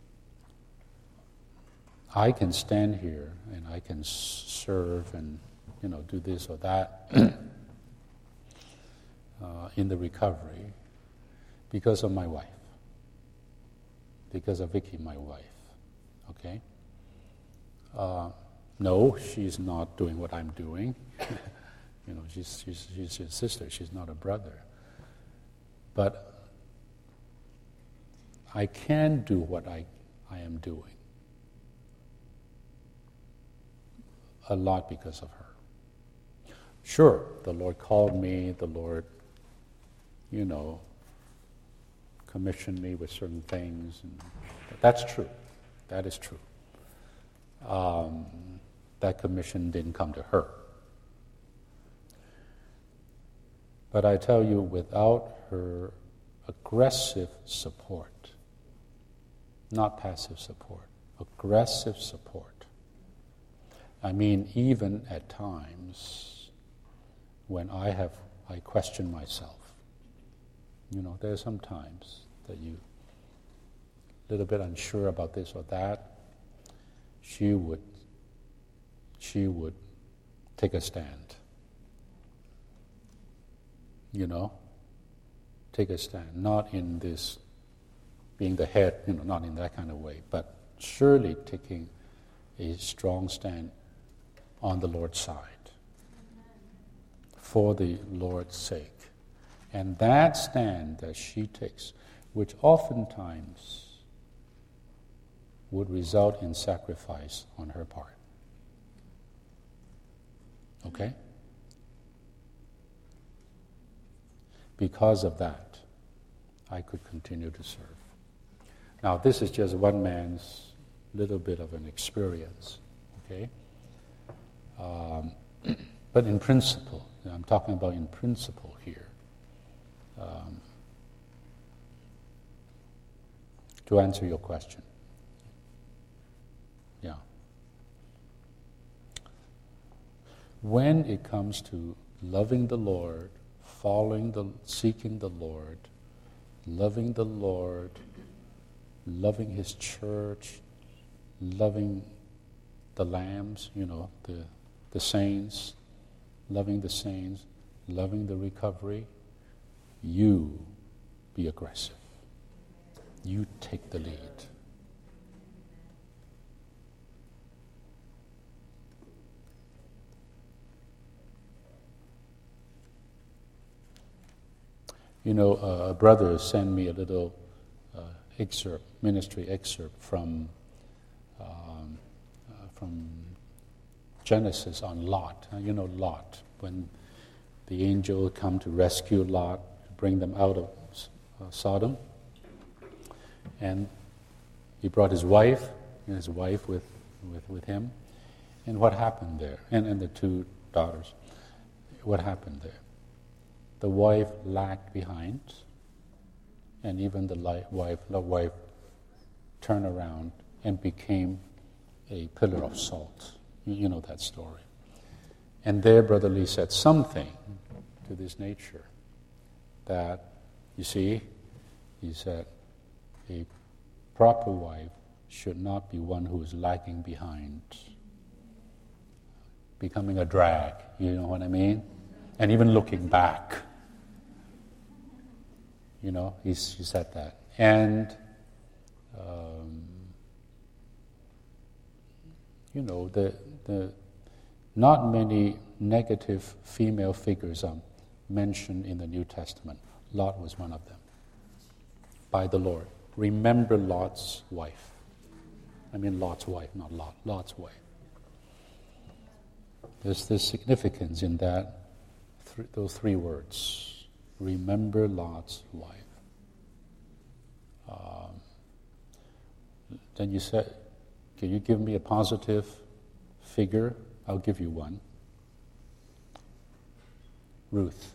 I can stand here and I can serve and, you know, do this or that uh, in the recovery because of my wife, because of Vicky, my wife, okay? Uh, no, she's not doing what I'm doing. You know, she's, she's, she's his sister, she's not a brother. But I can do what I, I am doing. A lot because of her. Sure, the Lord called me, the Lord, you know, commissioned me with certain things. And that's true. That is true. Um, that commission didn't come to her. But I tell you, without her aggressive support, not passive support, aggressive support, I mean, even at times when I have, I question myself. You know, there are some times that you a little bit unsure about this or that. She would, she would take a stand. You know, take a stand. Not in this being the head, you know, not in that kind of way, but surely taking a strong stand on the Lord's side, for the Lord's sake. And that stand that she takes, which oftentimes would result in sacrifice on her part. Okay? Because of that, I could continue to serve. Now, this is just one man's little bit of an experience, okay? Um, but in principle, I'm talking about in principle here. Um, to answer your question. Yeah. When it comes to loving the Lord, following the, seeking the Lord, loving the Lord, loving His church, loving the lambs, you know, the the saints, loving the saints, loving the recovery, you be aggressive. You take the lead. You know, uh, a brother sent me a little uh, excerpt, ministry excerpt from um, uh, from Genesis on Lot. Uh, you know Lot, when the angel come to rescue Lot, bring them out of uh, Sodom, and he brought his wife, and his wife with, with, with him. And what happened there? And, and the two daughters. What happened there? The wife lagged behind, and even the li- wife, the wife turned around and became a pillar of salt. You, you know that story. And there, Brother Lee said something to this nature that, you see, he said, a proper wife should not be one who is lagging behind, becoming a drag, you know what I mean? And even looking back. You know, he, he said that. And, um, you know, the the not many negative female figures are mentioned in the New Testament. Lot was one of them, by the Lord. Remember Lot's wife. I mean Lot's wife, not Lot, Lot's wife. There's this significance in that, th- those three words. Remember Lot's wife. Um, then you said, can you give me a positive figure? I'll give you one. Ruth.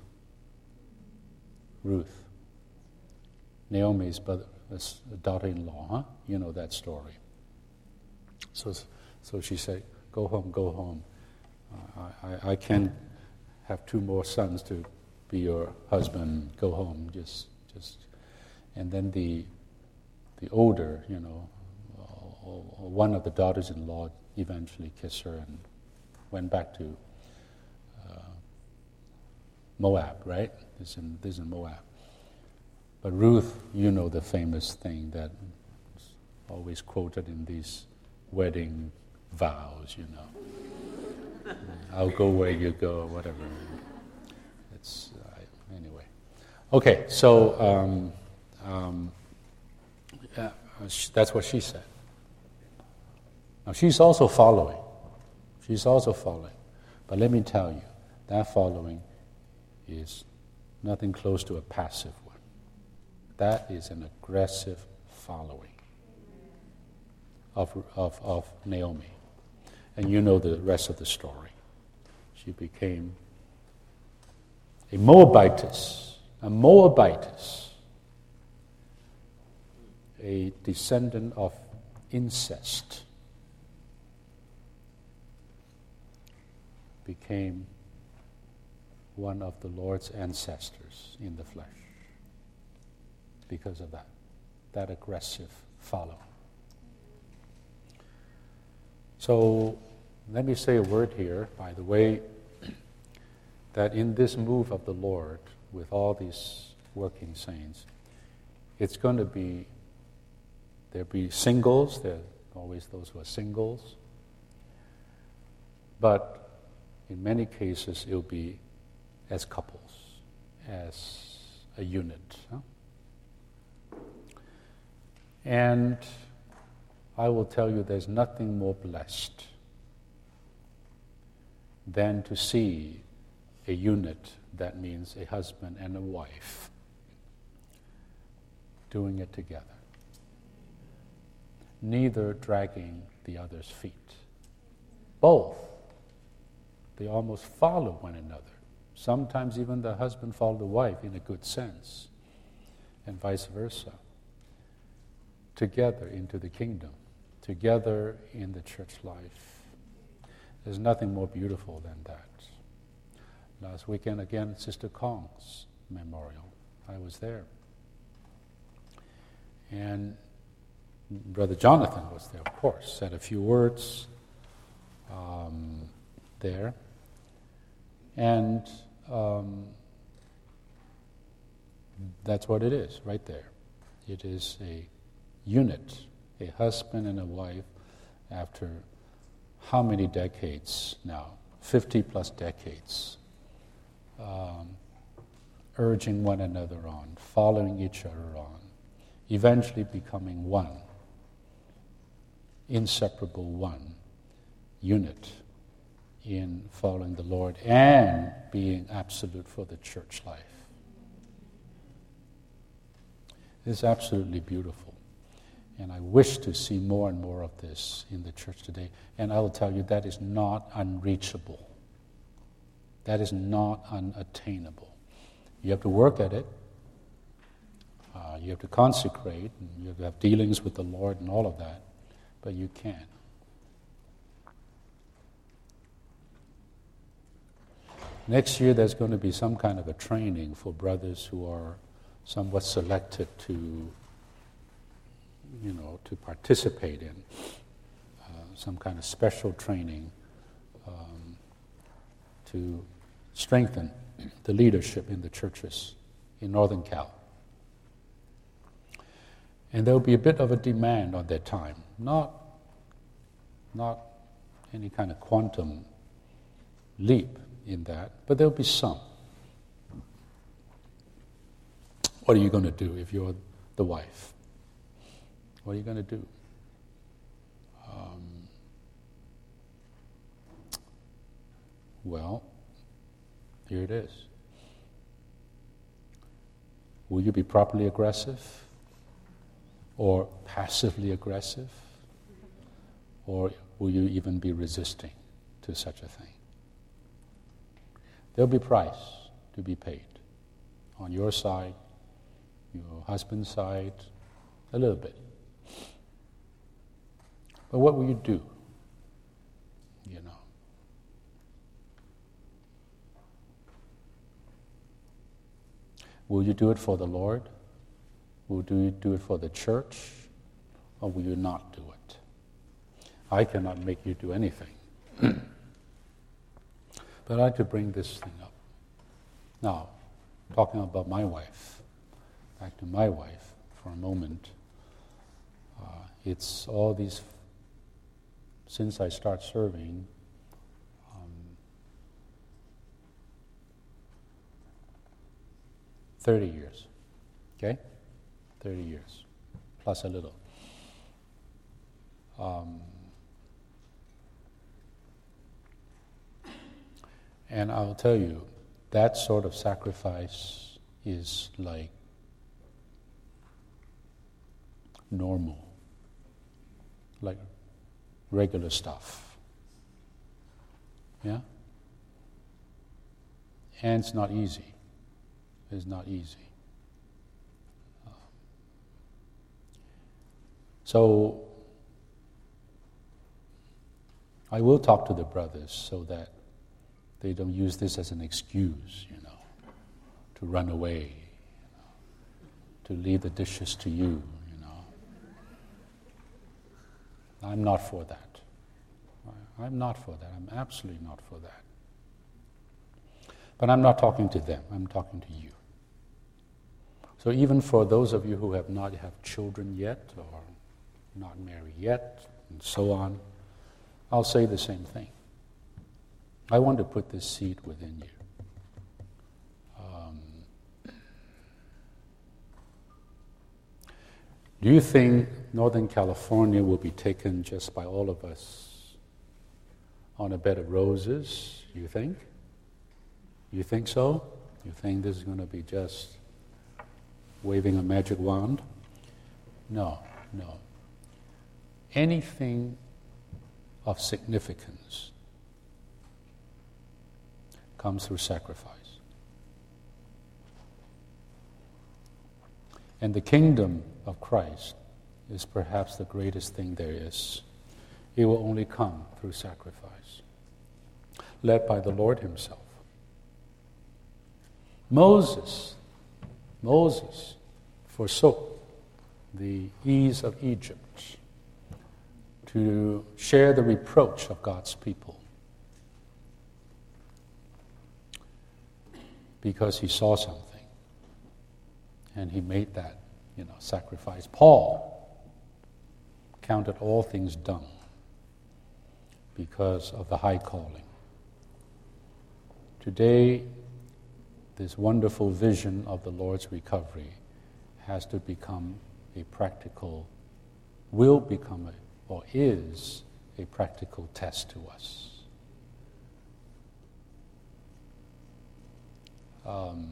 Ruth. Naomi's brother, daughter-in-law, huh? You know that story. So, so she said, go home, go home. Uh, I, I can't have two more sons to be your husband. Go home, just, just. And then the, the older, you know, uh, one of the daughters-in-law eventually kissed her and went back to uh, Moab, right? This is in, this is in Moab. But Ruth, you know the famous thing that is always quoted in these wedding vows, you know. I'll go where you go, whatever. It's, uh, anyway. Okay, so um, um, uh, that's what she said. Now she's also following. She's also following. But let me tell you, that following is nothing close to a passive one. That is an aggressive following of, of, of Naomi. And you know the rest of the story. She became a Moabitess, a Moabitess, a descendant of incest, became one of the Lord's ancestors in the flesh because of that, that aggressive follow. So let me say a word here, by the way, that in this move of the Lord with all these working saints, it's going to be, there'll be singles, there are always those who are singles, but in many cases it'll be as couples, as a unit. Huh? And I will tell you there's nothing more blessed than to see a unit that means a husband and a wife doing it together, neither dragging the other's feet. Both, they almost follow one another. Sometimes even the husband follows the wife in a good sense, and vice versa. Together into the kingdom, together in the church life. There's nothing more beautiful than that. Last weekend, again, Sister Kong's memorial. I was there. And Brother Jonathan was there, of course, said a few words um, there. And um, that's what it is, right there. It is a unit, a husband and a wife, after how many decades now? fifty plus decades. Um, urging one another on, following each other on, eventually becoming one, inseparable one unit in following the Lord and being absolute for the church life. It's absolutely beautiful. And I wish to see more and more of this in the church today. And I will tell you, that is not unreachable. That is not unattainable. You have to work at it. Uh, you have to consecrate. And you have to have dealings with the Lord and all of that. But you can. Next year, there's going to be some kind of a training for brothers who are somewhat selected to, you know, to participate in uh, some kind of special training um, to strengthen the leadership in the churches in Northern Cal. And there will be a bit of a demand on their time, not, not any kind of quantum leap in that, but there'll be some. What are you going to do if you're the wife? What are you going to do? Um, well, here it is. Will you be properly aggressive? Or passively aggressive? Or will you even be resisting to such a thing? There'll be price to be paid on your side, your husband's side, a little bit. But what will you do? You know. Will you do it for the Lord? Will you do it for the church? Or will you not do it? I cannot make you do anything. But I'd like to bring this thing up. Now, talking about my wife, back to my wife for a moment. Uh, it's all these, since I start serving, um, thirty years, okay? thirty years, plus a little. Um, And I'll tell you, that sort of sacrifice is like normal, like regular stuff. Yeah? And it's not easy. It's not easy. Uh, so, I will talk to the brothers so that they don't use this as an excuse, you know, to run away, you know, to leave the dishes to you, you know. I'm not for that. I'm not for that. I'm absolutely not for that. But I'm not talking to them. I'm talking to you. So even for those of you who have not have children yet or not married yet and so on, I'll say the same thing. I want to put this seed within you. Um, do you think Northern California will be taken just by all of us on a bed of roses? You think? You think so? You think this is going to be just waving a magic wand? No, no. Anything of significance comes through sacrifice. And the kingdom of Christ is perhaps the greatest thing there is. It will only come through sacrifice, led by the Lord himself. Moses, Moses forsook the ease of Egypt to share the reproach of God's people, because he saw something, and he made that, you know, sacrifice. Paul counted all things dung because of the high calling. Today, this wonderful vision of the Lord's recovery has to become a practical, will become a, or is a practical test to us. Um,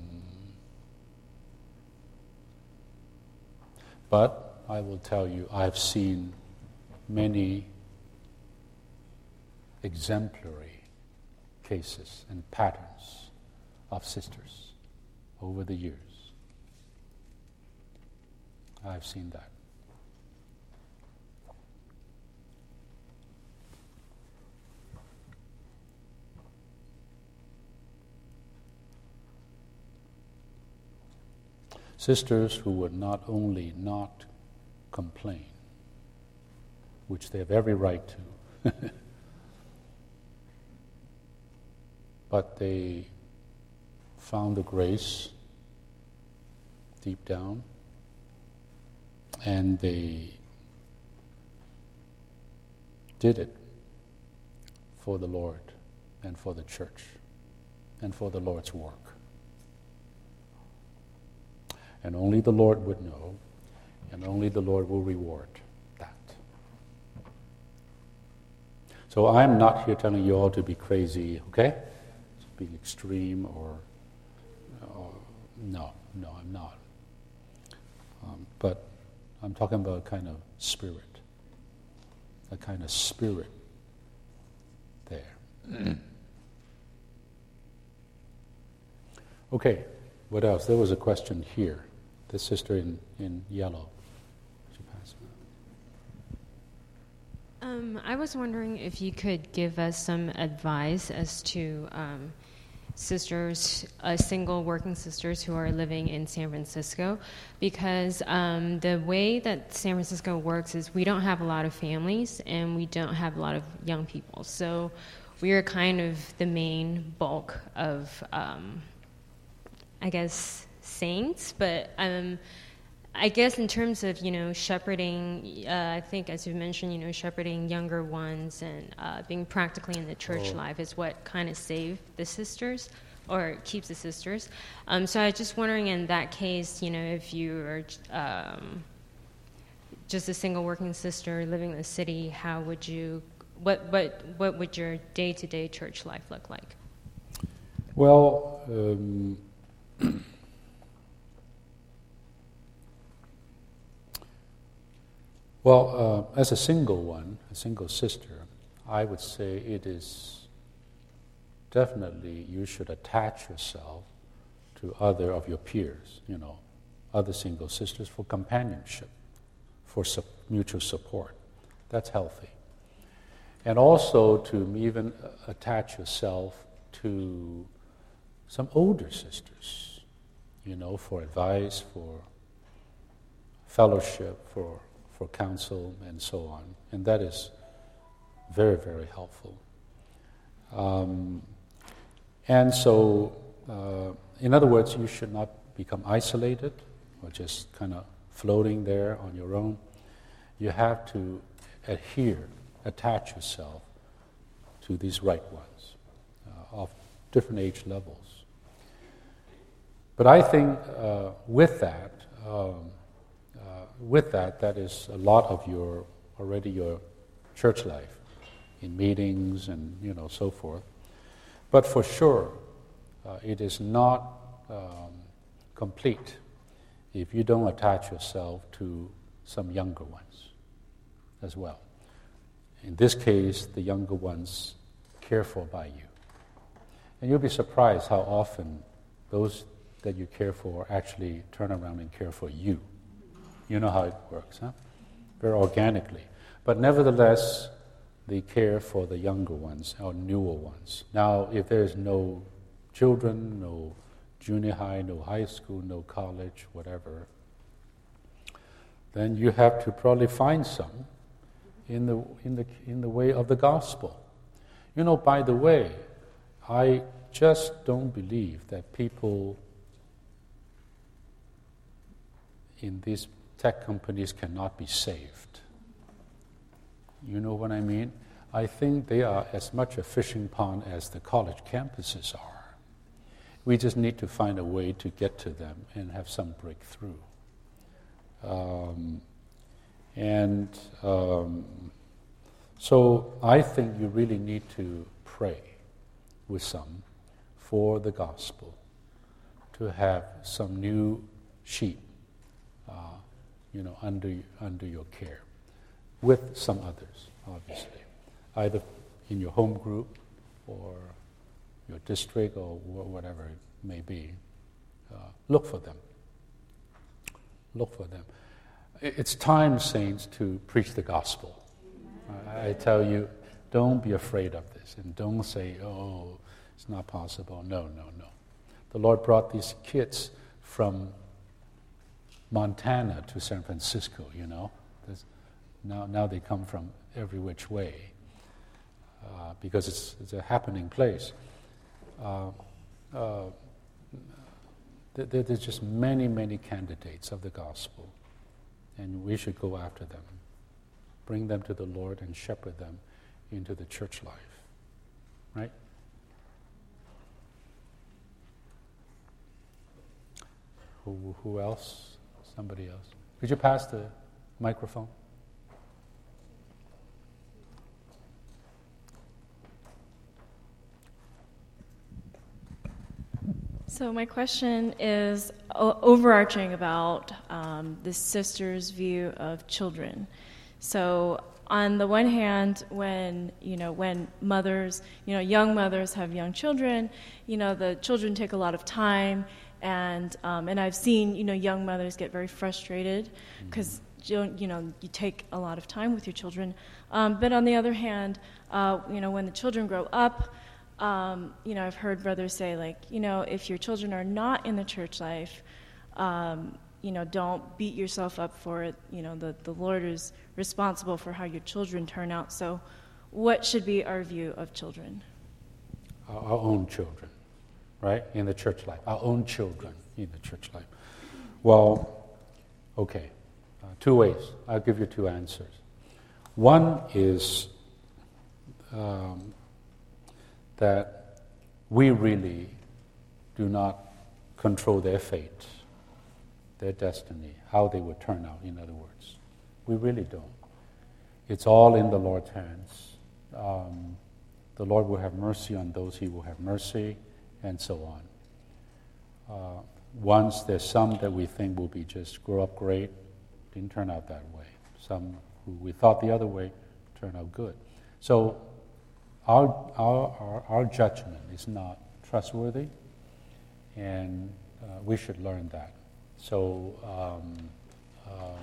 but I will tell you, I've seen many exemplary cases and patterns of sisters over the years. I've seen that. Sisters who would not only not complain, which they have every right to, but they found the grace deep down, and they did it for the Lord and for the church and for the Lord's work. And only the Lord would know, and only the Lord will reward that. So I'm not here telling you all to be crazy, okay? Being extreme or, or no, no, I'm not. Um, but I'm talking about a kind of spirit, a kind of spirit there. Okay, what else? There was a question here. The sister in, in yellow. Would you pass that? Um, I was wondering if you could give us some advice as to um, sisters, uh, single working sisters who are living in San Francisco, because um, the way that San Francisco works is we don't have a lot of families and we don't have a lot of young people. So we are kind of the main bulk of, um, I guess, saints, but um, I guess in terms of, you know, shepherding, uh, I think as you mentioned, you know, shepherding younger ones and uh, being practically in the church oh. life is what kind of saved the sisters or keeps the sisters. Um, so I was just wondering in that case, you know, if you are um, just a single working sister living in the city, how would you, what, what, what would your day-to-day church life look like? Well, um, Well, uh, as a single one, a single sister, I would say it is definitely you should attach yourself to other of your peers, you know, other single sisters for companionship, for su- mutual support. That's healthy. And also to even attach yourself to some older sisters, you know, for advice, for fellowship, for for counsel, and so on. And that is very, very helpful. Um, and so, uh, in other words, you should not become isolated or just kind of floating there on your own. You have to adhere, attach yourself to these right ones uh, of different age levels. But I think uh, with that, um, With that, that is a lot of your, already your church life, in meetings and, you know, so forth. But for sure, uh, it is not um, complete if you don't attach yourself to some younger ones as well. In this case, the younger ones care for by you. And you'll be surprised how often those that you care for actually turn around and care for you. You know how it works, huh? Very organically. But nevertheless, they care for the younger ones or newer ones. Now, if there's no children, no junior high, no high school, no college, whatever, then you have to probably find some in the in the in the way of the gospel. You know, by the way, I just don't believe that people in these tech companies cannot be saved. You know what I mean? I think they are as much a fishing pond as the college campuses are. We just need to find a way to get to them and have some breakthrough. Um, and um, so I think you really need to pray with some for the gospel, to have some new sheep, uh, you know, under under your care, with some others, obviously, either in your home group or your district or wh- whatever it may be. Uh, look for them. Look for them. It's time, saints, to preach the gospel. I, I tell you, don't be afraid of this, and don't say, "Oh, it's not possible." No, no, no. The Lord brought these kids from Montana to San Francisco, you know. There's, now, now they come from every which way uh, because it's, it's a happening place. Uh, uh, there, there's just many, many candidates of the gospel, and we should go after them, bring them to the Lord and shepherd them into the church life, right? Who, who else? Somebody else. Could you pass the microphone? So my question is o- overarching about um, the sister's view of children. So on the one hand, when you know when mothers, you know, young mothers have young children, you know, the children take a lot of time. And um, and I've seen, you know, young mothers get very frustrated because, you know, you take a lot of time with your children. Um, but on the other hand, uh, you know, when the children grow up, um, you know, I've heard brothers say, like, you know, if your children are not in the church life, um, you know, don't beat yourself up for it. You know, the, the Lord is responsible for how your children turn out. So what should be our view of children? Our, our own children. Right, in the church life, our own children in the church life. Well, okay, uh, two ways. I'll give you two answers. One is um, that we really do not control their fate, their destiny, how they would turn out, in other words. We really don't. It's all in the Lord's hands. Um, the Lord will have mercy on those He will have mercy, and so on. Uh, once there's some that we think will be just grow up great, didn't turn out that way. Some who we thought the other way turned out good. So our our our, our judgment is not trustworthy, and uh, we should learn that. So um, um,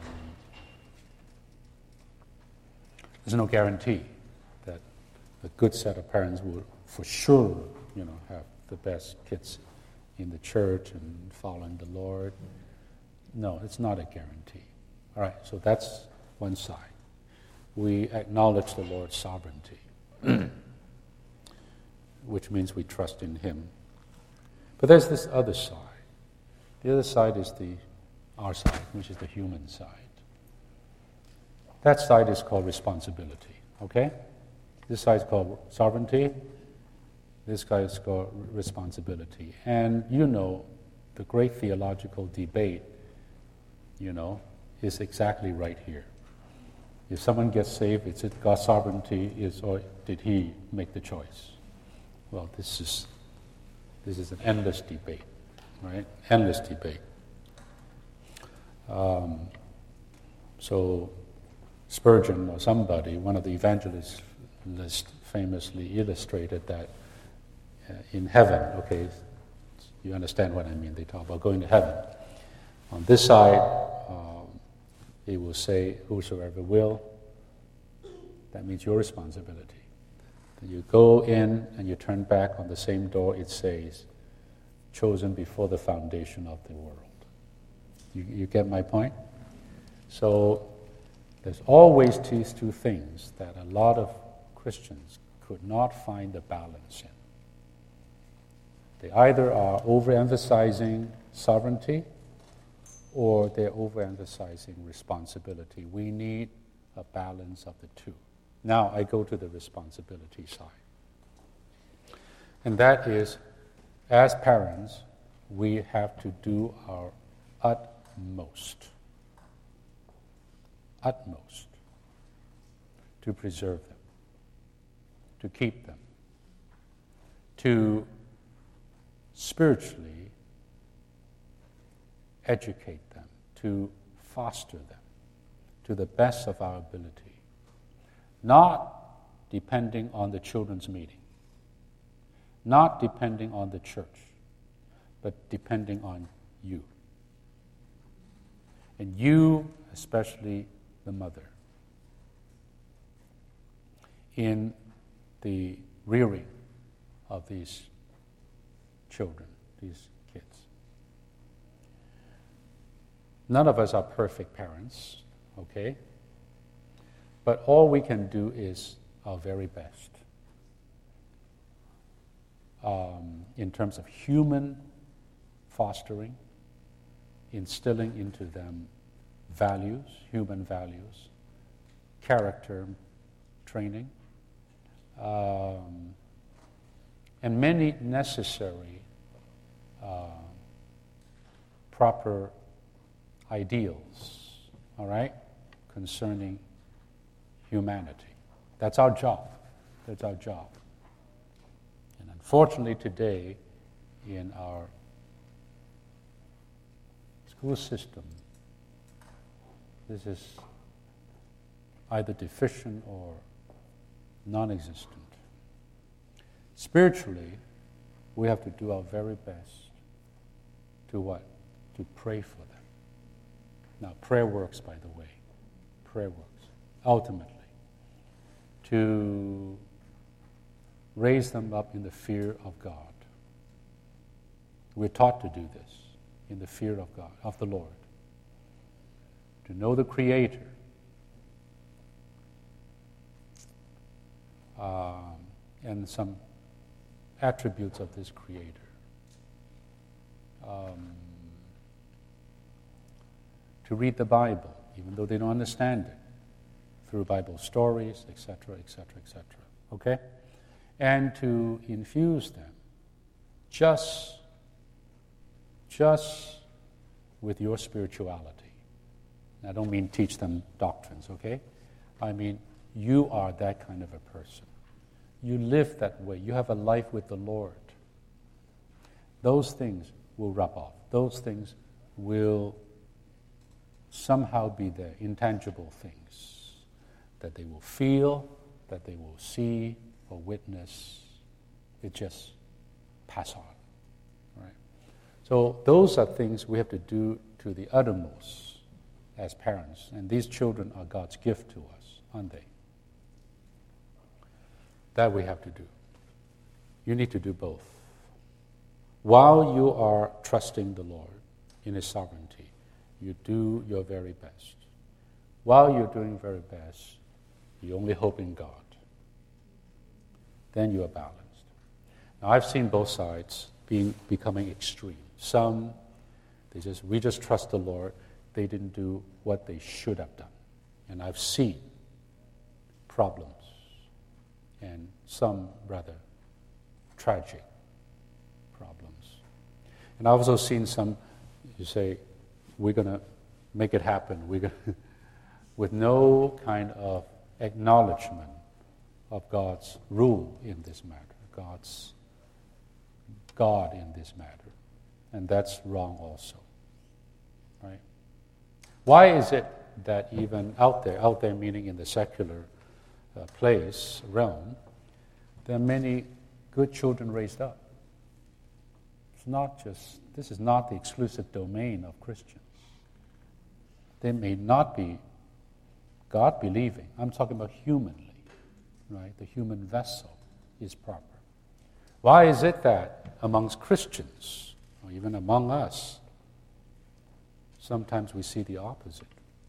there's no guarantee that a good set of parents will, for sure, you know, have the best kids in the church and following the Lord. No, it's not a guarantee. All right, so that's one side. We acknowledge the Lord's sovereignty, which means we trust in Him. But there's this other side. The other side is the our side, which is the human side. That side is called responsibility, okay? This side is called sovereignty. This guy is called responsibility. And you know, the great theological debate, you know, is exactly right here. If someone gets saved, is it God's sovereignty, is, or did He make the choice? Well, this is this is an endless debate, right? Endless debate. Um, so Spurgeon or somebody, one of the evangelists, famously illustrated that Uh, in heaven, okay, you understand what I mean. They talk about going to heaven. On this side, um, it will say, whosoever will. That means your responsibility. Then you go in and you turn back on the same door, it says, chosen before the foundation of the world. You, you get my point? So there's always these two things that a lot of Christians could not find the balance in. They either are overemphasizing sovereignty or they're overemphasizing responsibility. We need a balance of the two. Now I go to the responsibility side. And that is, as parents, we have to do our utmost utmost to preserve them, to keep them, to spiritually educate them, to foster them to the best of our ability, not depending on the children's meeting, not depending on the church, but depending on you. And you, especially the mother, in the rearing of these children, these kids. None of us are perfect parents, okay? But all we can do is our very best. Um, in terms of human fostering, instilling into them values, human values, character training, um, and many necessary uh, proper ideals, all right, concerning humanity. That's our job. That's our job. And unfortunately today, in our school system, this is either deficient or non-existent. Spiritually, we have to do our very best to what? To pray for them. Now, prayer works, by the way. Prayer works. Ultimately, to raise them up in the fear of God. We're taught to do this in the fear of God, of the Lord. To know the Creator. Um, and some attributes of this Creator. Um, to read the Bible, even though they don't understand it, through Bible stories, et cetera, et cetera, et cetera. Okay? And to infuse them just, just with your spirituality. I don't mean teach them doctrines, okay? I mean, you are that kind of a person. You live that way. You have a life with the Lord. Those things will rub off. Those things will somehow be there, intangible things that they will feel, that they will see or witness. It just pass on, right? So those are things we have to do to the uttermost as parents. And these children are God's gift to us, aren't they? That we have to do. You need to do both. While you are trusting the Lord in His sovereignty, you do your very best. While you're doing very best, you only hope in God. Then you are balanced. Now, I've seen both sides being becoming extreme. Some, they just we just trust the Lord. They didn't do what they should have done. And I've seen problems and some rather tragic problems. And I've also seen some, you say, we're going to make it happen. We're going to, with no kind of acknowledgement of God's rule in this matter, God's God in this matter. And that's wrong also, right? Why is it that even out there, out there meaning in the secular uh, place, realm, there are many good children raised up? It's not just, this is not the exclusive domain of Christians. They may not be God-believing. I'm talking about humanly, right? The human vessel is proper. Why is it that amongst Christians, or even among us, sometimes we see the opposite?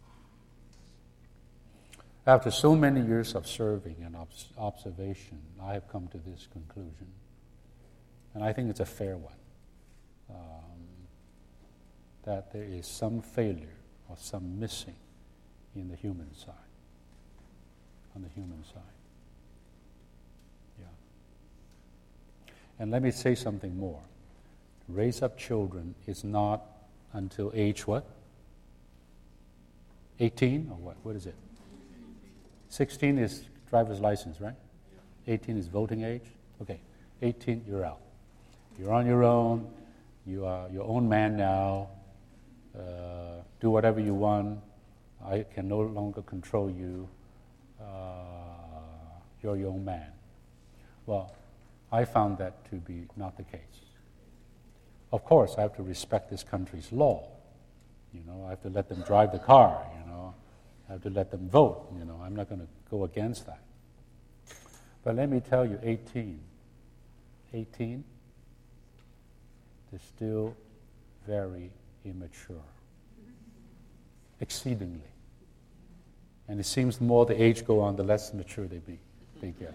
After so many years of serving and obs- observation, I have come to this conclusion, and I think it's a fair one, um, that there is some failure or some missing in the human side, on the human side. Yeah. And let me say something more. Raise up children is not until age what? eighteen or what? What is it? sixteen is driver's license, right? eighteen is voting age. Okay, eighteen, you're out. You're on your own. You are your own man now. Uh, do whatever you want. I can no longer control you. Uh, you're your own man. Well, I found that to be not the case. Of course, I have to respect this country's law. You know, I have to let them drive the car, you know. I have to let them vote, you know. I'm not going to go against that. But let me tell you, eighteen, eighteen, they're still very immature. Exceedingly. And it seems the more the age go on, the less mature they be, they get.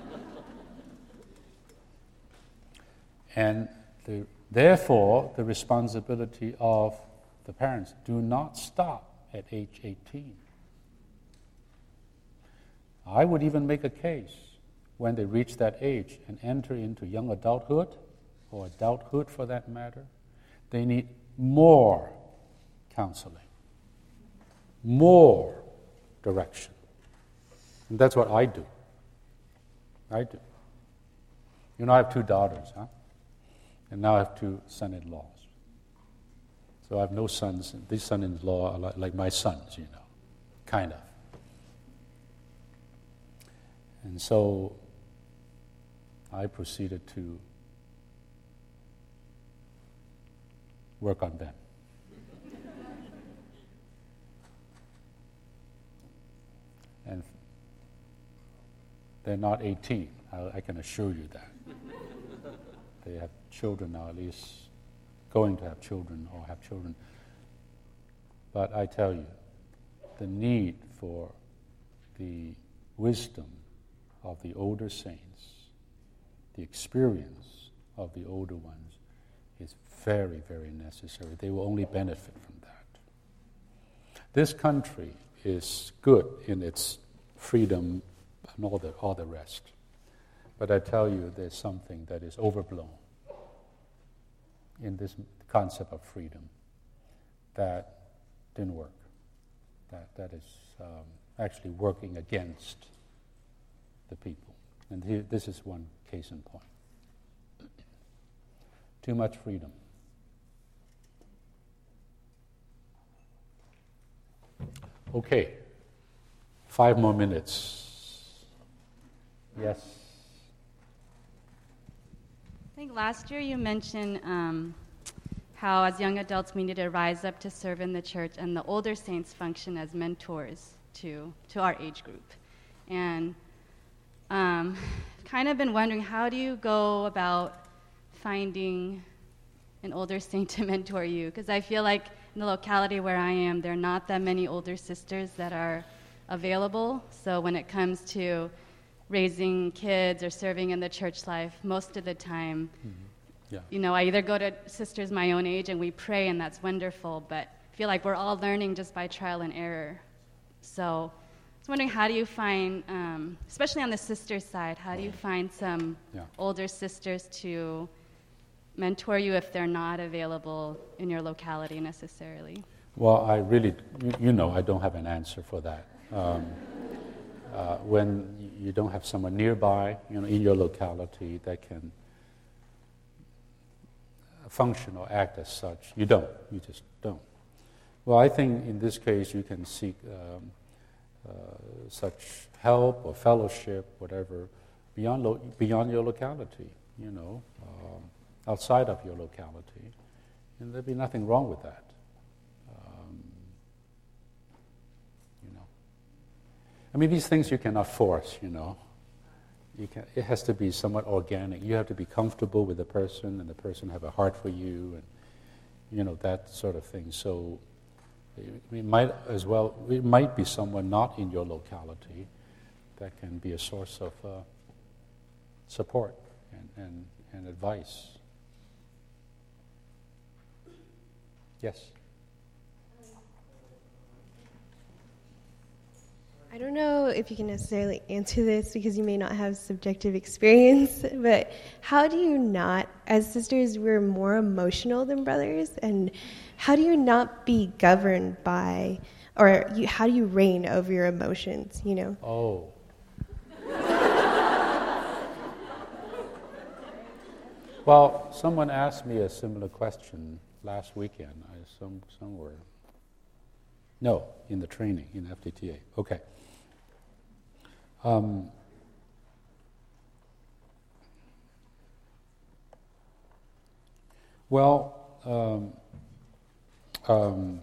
And the, therefore, the responsibility of the parents do not stop at age eighteen. I would even make a case when they reach that age and enter into young adulthood, or adulthood for that matter, they need more counseling, more direction. And that's what I do. I do. You know, I have two daughters, huh? And now I have two son-in-laws. So I have no sons. These son-in-law are like, like my sons, you know, kind of. And so I proceeded to work on them. And they're not eighteen, I, I can assure you that. They have children now, at least going to have children or have children. But I tell you, the need for the wisdom of the older saints, the experience of the older ones, is very, very necessary. They will only benefit from that. This country is good in its freedom and all the, all the rest. But I tell you, there's something that is overblown in this concept of freedom that didn't work. That, that is um, actually working against the people. And here, this is one case in point. Too much freedom. Okay, five more minutes. Yes? I think last year you mentioned um, how as young adults we need to rise up to serve in the church, and the older saints function as mentors to, to our age group. And um, kind of been wondering, how do you go about finding an older saint to mentor you? Because I feel like in the locality where I am, there are not that many older sisters that are available. So when it comes to raising kids or serving in the church life, most of the time, mm-hmm. yeah. you know, I either go to sisters my own age and we pray, and that's wonderful, but I feel like we're all learning just by trial and error. So I was wondering, how do you find, um, especially on the sister side, how do you find some yeah. older sisters to mentor you if they're not available in your locality necessarily? Well, I really, you, you know, I don't have an answer for that. Um, uh, when you don't have someone nearby, you know, in your locality that can function or act as such, you don't. You just don't. Well, I think in this case you can seek um, uh, such help or fellowship, whatever, beyond lo- beyond your locality. You know. Um, outside of your locality, and there'd be nothing wrong with that. Um, you know, I mean, these things you cannot force. You know, you can. It has to be somewhat organic. You have to be comfortable with the person, and the person have a heart for you, and you know that sort of thing. So, it might as well. It might be someone not in your locality that can be a source of uh, support and, and, and advice. Yes. I don't know if you can necessarily answer this because you may not have subjective experience, but how do you not, as sisters, we're more emotional than brothers, and how do you not be governed by or you, how do you reign over your emotions, you know? Oh. Well, someone asked me a similar question last weekend, I some somewhere. No, in the training, in F T T A. Okay. Um, well, um, um,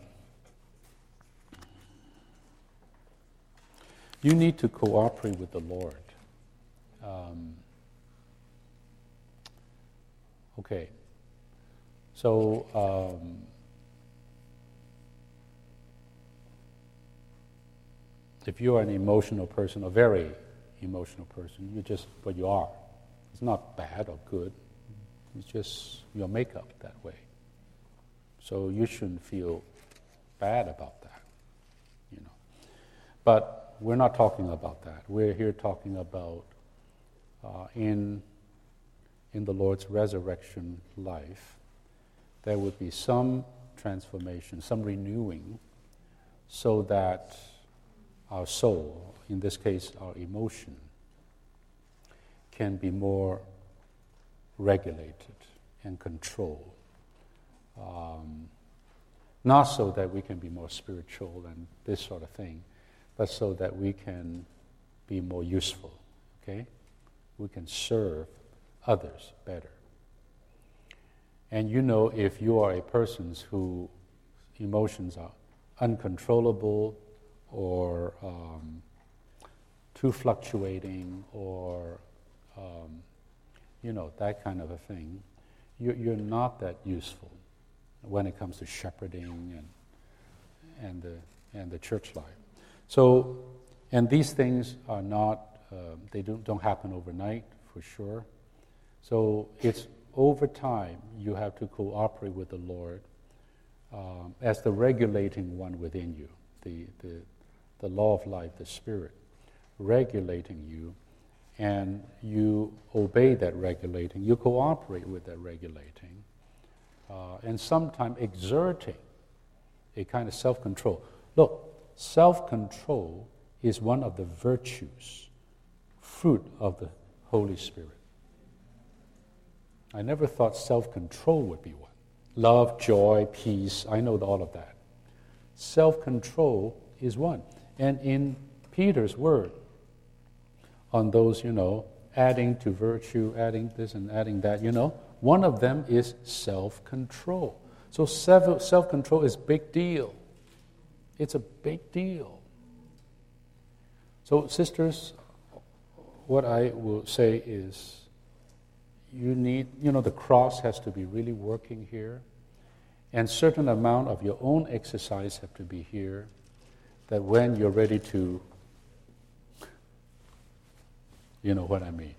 you need to cooperate with the Lord. Um, okay. So, um, if you are an emotional person, a very emotional person, you're just what you are. It's not bad or good. It's just your makeup that way. So you shouldn't feel bad about that, you know. But we're not talking about that. We're here talking about uh, in in the Lord's resurrection life, there would be some transformation, some renewing, so that our soul, in this case our emotion, can be more regulated and controlled. Um, not so that we can be more spiritual and this sort of thing, but so that we can be more useful, okay? We can serve others better. And you know, if you are a person whose emotions are uncontrollable or um, too fluctuating or, um, you know, that kind of a thing, you're, you're not that useful when it comes to shepherding and and the and the church life. So, and these things are not, uh, they don't, don't happen overnight, for sure. So it's over time you have to cooperate with the Lord um, as the regulating one within you, the, the, the law of life, the Spirit, regulating you, and you obey that regulating, you cooperate with that regulating, uh, and sometimes exerting a kind of self-control. Look, self-control is one of the virtues, fruit of the Holy Spirit. I never thought self-control would be one. Love, joy, peace, I know all of that. Self-control is one. And in Peter's word, on those, you know, adding to virtue, adding this and adding that, you know, one of them is self-control. So self-control is a big deal. It's a big deal. So, sisters, what I will say is, you need, you know, the cross has to be really working here, and certain amount of your own exercise have to be here, that when you're ready to, you know what I mean.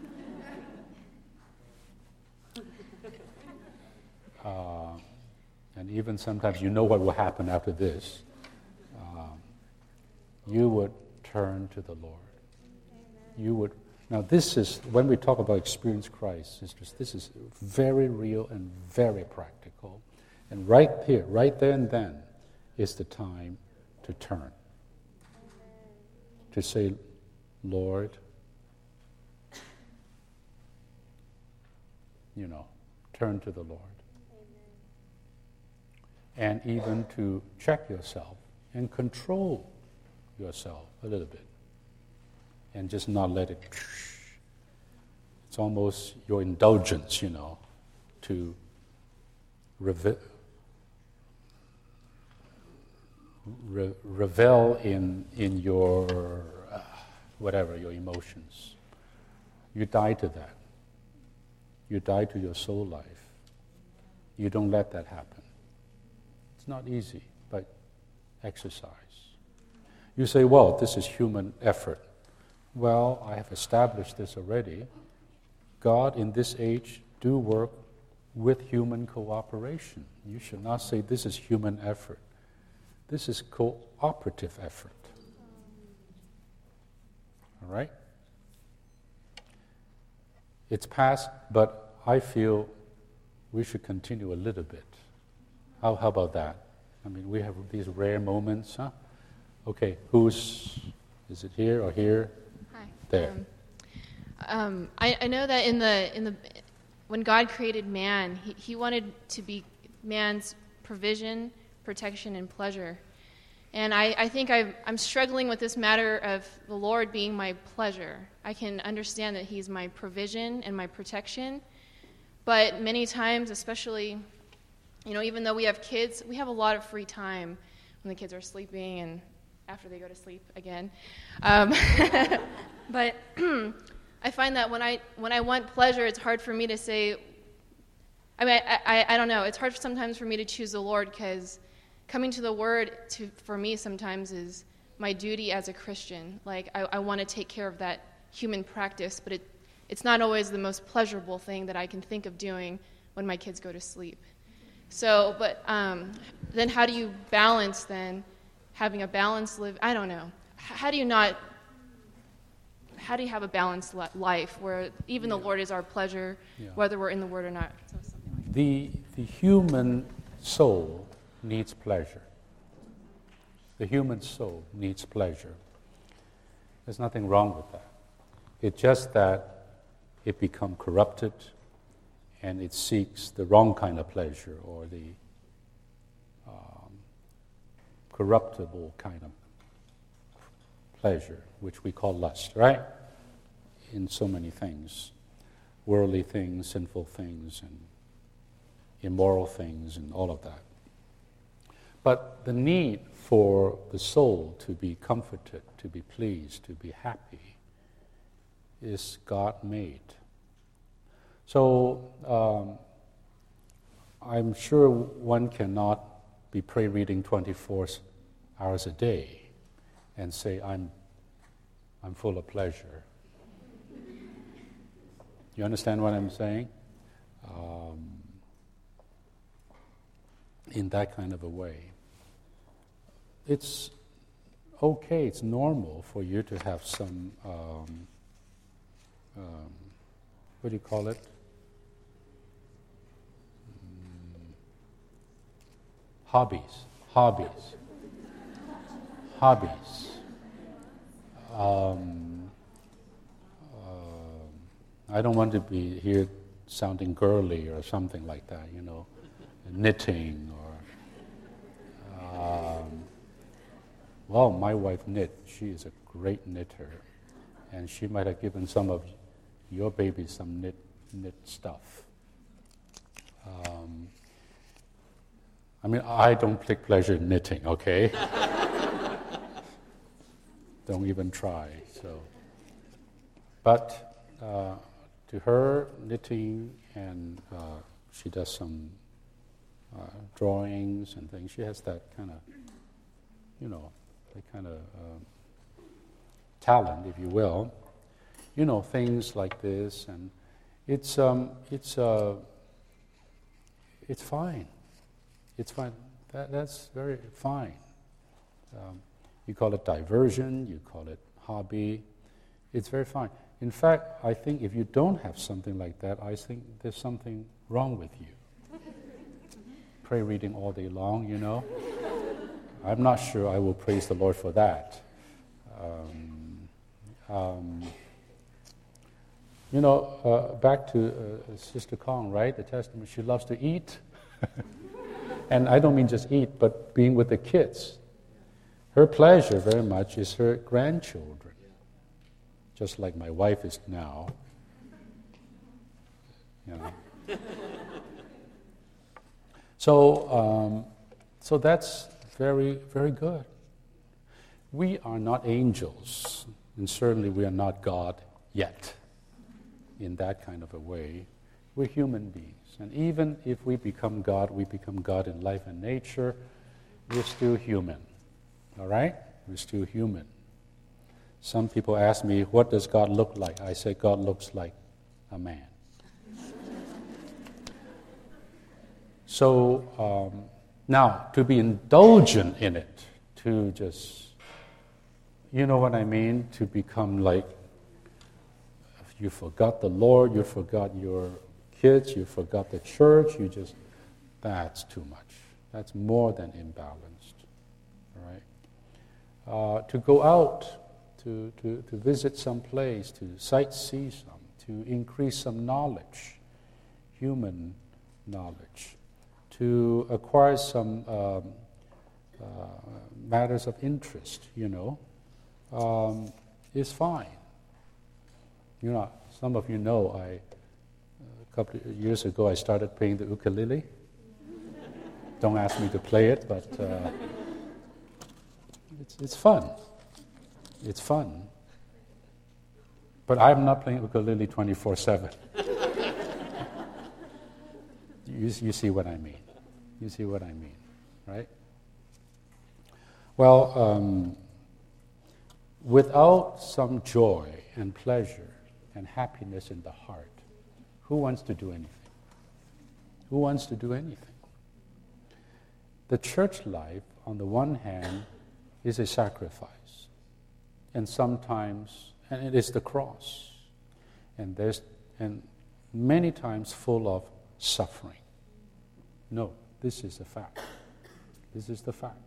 Uh, and even sometimes you know what will happen after this. Um, you would turn to the Lord. You would. Now this is, when we talk about experience Christ, sisters, this is very real and very practical. And right here, right there and then, is the time to turn. To say, Lord, you know, turn to the Lord. And even to check yourself and control yourself a little bit. And just not let it, it's almost your indulgence, you know, to reve- re- revel in in your, uh, whatever, your emotions. You die to that. You die to your soul life. You don't let that happen. It's not easy, but exercise. You say, well, this is human effort. Well, I have established this already. God in this age do work with human cooperation. You should not say this is human effort. This is cooperative effort. All right? It's past, but I feel we should continue a little bit. How, how about that? I mean, we have these rare moments, huh? Okay, who's, is it here or here? Hi. There. Um, um, I, I know that in the in the when God created man, he, he wanted to be man's provision, protection, and pleasure. And I, I think I've, I'm struggling with this matter of the Lord being my pleasure. I can understand that He's my provision and my protection, but many times, especially, you know, even though we have kids, we have a lot of free time when the kids are sleeping and after they go to sleep again. Um, but I find that when I when I want pleasure, it's hard for me to say. I mean, I, I, I don't know. It's hard sometimes for me to choose the Lord because coming to the Word to, for me sometimes is my duty as a Christian. Like, I, I want to take care of that human practice, but it, it's not always the most pleasurable thing that I can think of doing when my kids go to sleep. So, but um, then how do you balance then having a balanced live? I don't know. H- how do you not, how do you have a balanced li- life where even yeah. the Lord is our pleasure, yeah. whether we're in the Word or not? So something like that. The, the human soul needs pleasure. The human soul needs pleasure. There's nothing wrong with that. It's just that it becomes corrupted and it seeks the wrong kind of pleasure or the um, corruptible kind of pleasure, which we call lust, right? In so many things, worldly things, sinful things, and immoral things, and all of that. But the need for the soul to be comforted, to be pleased, to be happy is God-made. So um, I'm sure one cannot be prayer reading twenty-four hours a day and say, I'm, I'm full of pleasure. You understand what I'm saying? Um, in that kind of a way. It's okay, it's normal for you to have some, um, um, what do you call it? Mm, hobbies, hobbies, hobbies. Um, uh, I don't want to be here sounding girly or something like that, you know, knitting or... Um, Well, my wife knit. She is a great knitter, and she might have given some of your babies some knit knit stuff. Um, I mean, I don't take pleasure in knitting. Okay, don't even try. So, but uh, to her, knitting, and uh, she does some uh, drawings and things. She has that kind of, you know. The kind of uh, talent, if you will, you know, things like this, and it's um, it's uh, it's fine, it's fine. That that's very fine. Um, you call it diversion, you call it hobby, it's very fine. In fact, I think if you don't have something like that, I think there's something wrong with you. Pray reading all day long, you know. I'm not sure I will praise the Lord for that. Um, um, you know, uh, back to uh, Sister Kong, right? The Testament, she loves to eat. And I don't mean just eat, but being with the kids. Her pleasure very much is her grandchildren, just like my wife is now. You know. So, um, so that's very, very good. We are not angels, and certainly we are not God yet, in that kind of a way. We're human beings, and even if we become God, we become God in life and nature, we're still human, all right? We're still human. Some people ask me, what does God look like? I say, God looks like a man. So, um, now, to be indulgent in it, to just, you know what I mean? To become like, you forgot the Lord, you forgot your kids, you forgot the church, you just, that's too much. That's more than imbalanced, right? Uh, to go out, to, to, to visit some place, to sightsee some, to increase some knowledge, human knowledge, to acquire some um, uh, matters of interest, you know, um, is fine. You know, some of you know, I a couple of years ago I started playing the ukulele. Don't ask me to play it, but uh, it's it's fun. It's fun. But I'm not playing ukulele twenty-four seven. You, you see what I mean. You see what I mean, right? Well, um, without some joy and pleasure and happiness in the heart, who wants to do anything? Who wants to do anything? The church life, on the one hand, is a sacrifice, and sometimes, and it is the cross, and there's, and many times full of suffering. No, this is a fact. This is the fact.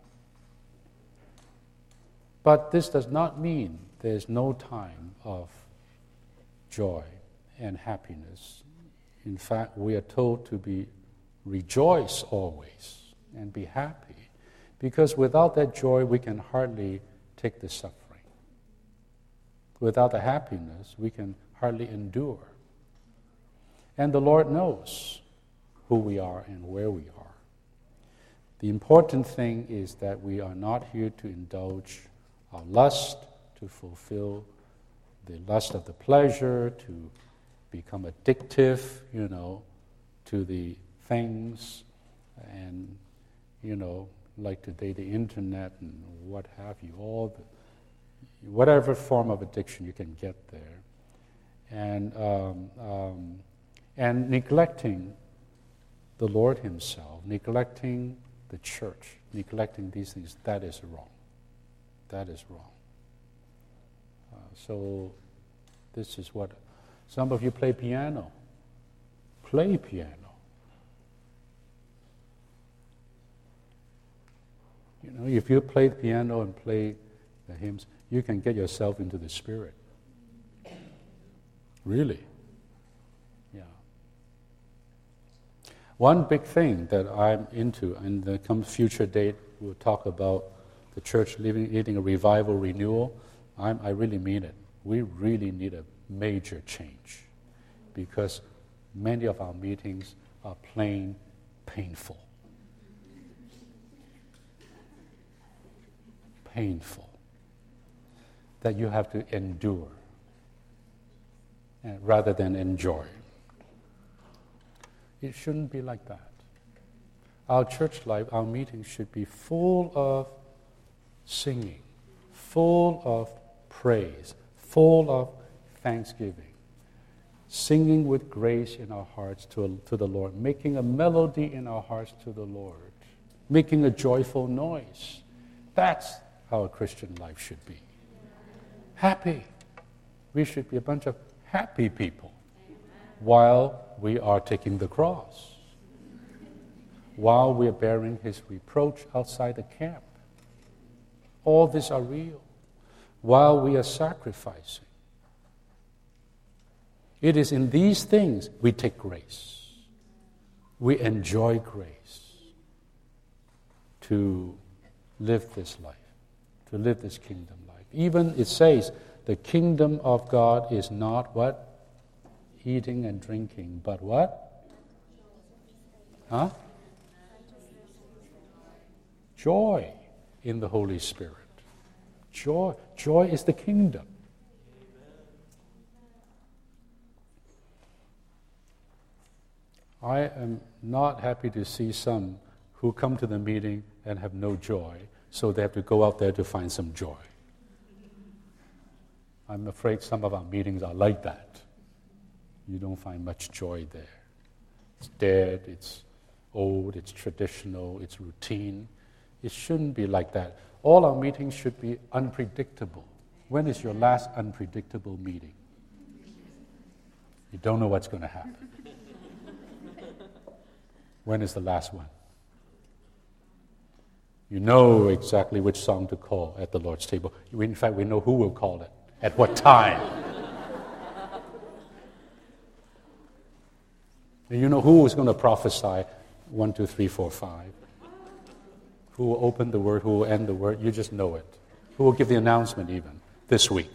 But this does not mean there's no time of joy and happiness. In fact, we are told to be rejoice always and be happy, because without that joy, we can hardly take the suffering. Without the happiness, we can hardly endure. And the Lord knows who we are and where we are. The important thing is that we are not here to indulge our lust, to fulfill the lust of the pleasure, to become addictive, you know, to the things, and, you know, like today, the internet and what have you, all the, whatever form of addiction you can get there. And, um, um, and neglecting the Lord Himself, neglecting the church, neglecting these things, that is wrong. That is wrong. Uh, so this is what, some of you play piano. Play piano. You know, if you play the piano and play the hymns, you can get yourself into the Spirit. Really. Yeah. One big thing that I'm into, and the come future date, we'll talk about the church living, needing a revival, renewal. I'm, I really mean it. We really need a major change, because many of our meetings are plain painful. Painful. That you have to endure uh, rather than enjoy. It shouldn't be like that. Our church life, our meetings should be full of singing, full of praise, full of thanksgiving, singing with grace in our hearts to, to the Lord, making a melody in our hearts to the Lord, making a joyful noise. That's how a Christian life should be. Happy. We should be a bunch of happy people while we are taking the cross, while we are bearing His reproach outside the camp. All these are real. While we are sacrificing. It is in these things we take grace. We enjoy grace to live this life, to live this kingdom life. Even it says the kingdom of God is not what? Eating and drinking, but what? Huh? Joy in the Holy Spirit. Joy. Joy is the kingdom. I am not happy to see some who come to the meeting and have no joy, so they have to go out there to find some joy. I'm afraid some of our meetings are like that. You don't find much joy there. It's dead, it's old, it's traditional, it's routine. It shouldn't be like that. All our meetings should be unpredictable. When is your last unpredictable meeting? You don't know what's going to happen. When is the last one? You know exactly which song to call at the Lord's table. In fact, we know who will call it, at what time. And you know who is going to prophesy one, two, three, four, five. Who will open the word, who will end the word. You just know it. Who will give the announcement even this week.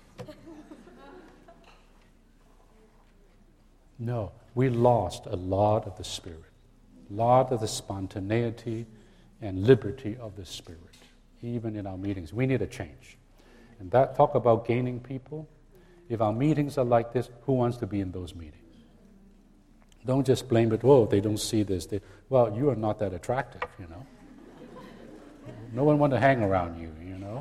No, we lost a lot of the Spirit, a lot of the spontaneity and liberty of the Spirit, even in our meetings. We need a change. And that talk about gaining people. If our meetings are like this, who wants to be in those meetings? Don't just blame it, oh, they don't see this. They, well, you are not that attractive, you know. No one wants to hang around you, you know.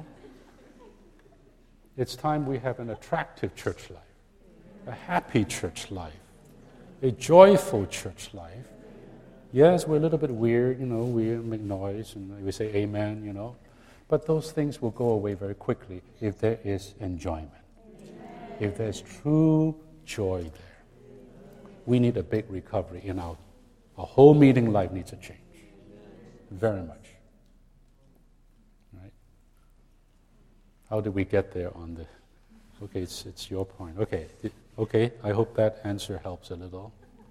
It's time we have an attractive church life, a happy church life, a joyful church life. Yes, we're a little bit weird, you know, we make noise and we say amen, you know. But those things will go away very quickly if there is enjoyment, if there's true joy there. We need a big recovery in our, our whole meeting life needs a change, very much. Right? How did we get there on the, okay, it's, it's your point. Okay, okay, I hope that answer helps a little.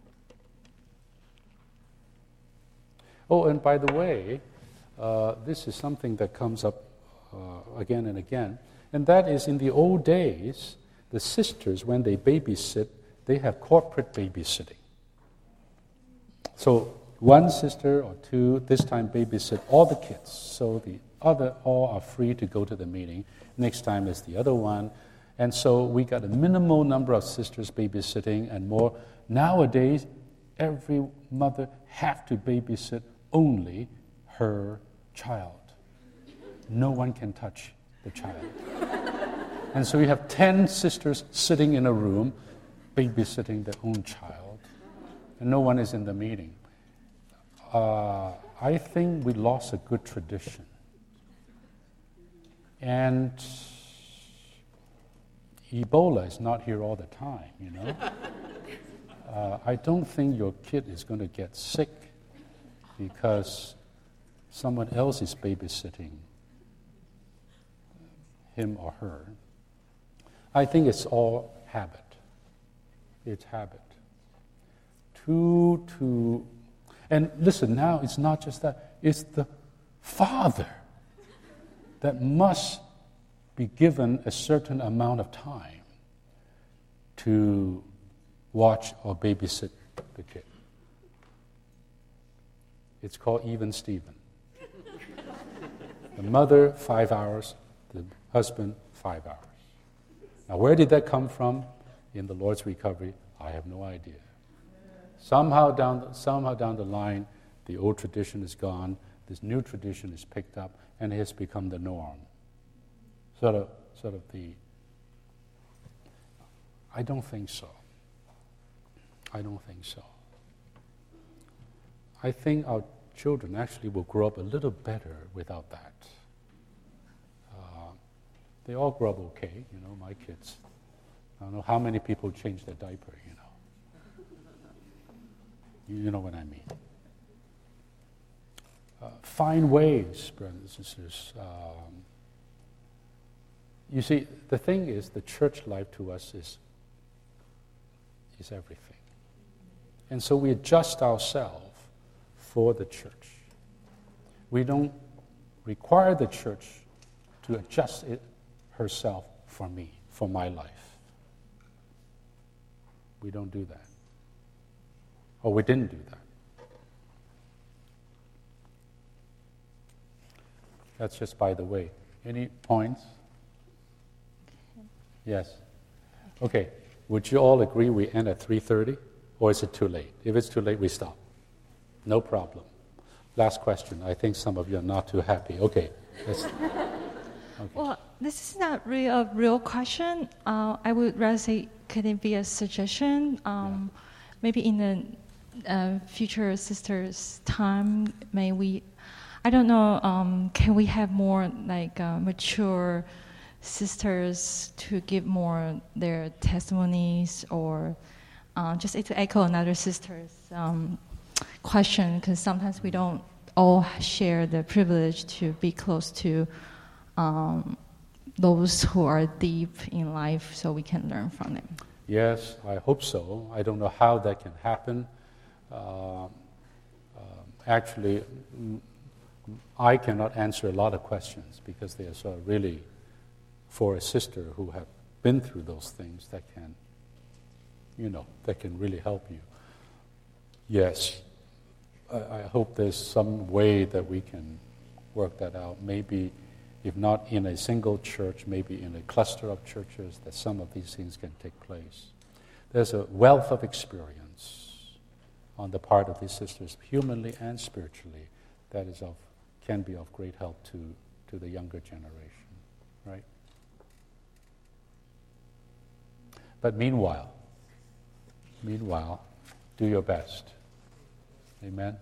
Oh, and by the way, uh, this is something that comes up uh, again and again, and that is in the old days, the sisters, when they babysit, they have corporate babysitting. So one sister or two, this time babysit all the kids, so the other all are free to go to the meeting. Next time is the other one. And so we got a minimal number of sisters babysitting and more. Nowadays, every mother have to babysit only her child. No one can touch the child. And so you have ten sisters sitting in a room babysitting their own child, and no one is in the meeting. Uh, I think we lost a good tradition. And Ebola is not here all the time, you know. uh, I don't think your kid is going to get sick because someone else is babysitting him or her. I think it's all habit. It's habit. To, to, and listen, now it's not just that, it's the father that must be given a certain amount of time to watch or babysit the kid. It's called even Steven. The mother, five hours, the husband, five hours. Now, where did that come from? In the Lord's recovery, I have no idea. Somehow down, the, somehow down the line, the old tradition is gone, this new tradition is picked up, and it has become the norm. Sort of, sort of the, I don't think so. I don't think so. I think our children actually will grow up a little better without that. Uh, they all grow up okay, you know, my kids. I don't know how many people change their diaper, you know. You know what I mean. Uh, find ways, brothers and sisters. Um, you see, the thing is, the church life to us is, is everything. And so we adjust ourselves for the church. We don't require the church to adjust it herself for me, for my life. We don't do that. Or we didn't do that. That's just by the way. Any points? Yes. Okay. Would you all agree we end at three thirty? Or is it too late? If it's too late, we stop. No problem. Last question. I think some of you are not too happy. Okay. Let's, okay. Well, this is not really a real question. Uh, I would rather say, could it be a suggestion? Um, yeah. Maybe in the uh, future sisters' time, may we, I don't know, um, can we have more like uh, mature sisters to give more their testimonies, or uh, just to echo another sister's um, question, because sometimes we don't all share the privilege to be close to um, those who are deep in life, so we can learn from them. Yes, I hope so. I don't know how that can happen. Uh, uh, actually, m- I cannot answer a lot of questions because they are so really for a sister who have been through those things that can, you know, that can really help you. Yes, I, I hope there's some way that we can work that out. Maybe, if not in a single church, maybe in a cluster of churches, that some of these things can take place. There's a wealth of experience on the part of these sisters, humanly and spiritually, that is of can be of great help to, to the younger generation, right? But meanwhile, meanwhile, do your best. Amen?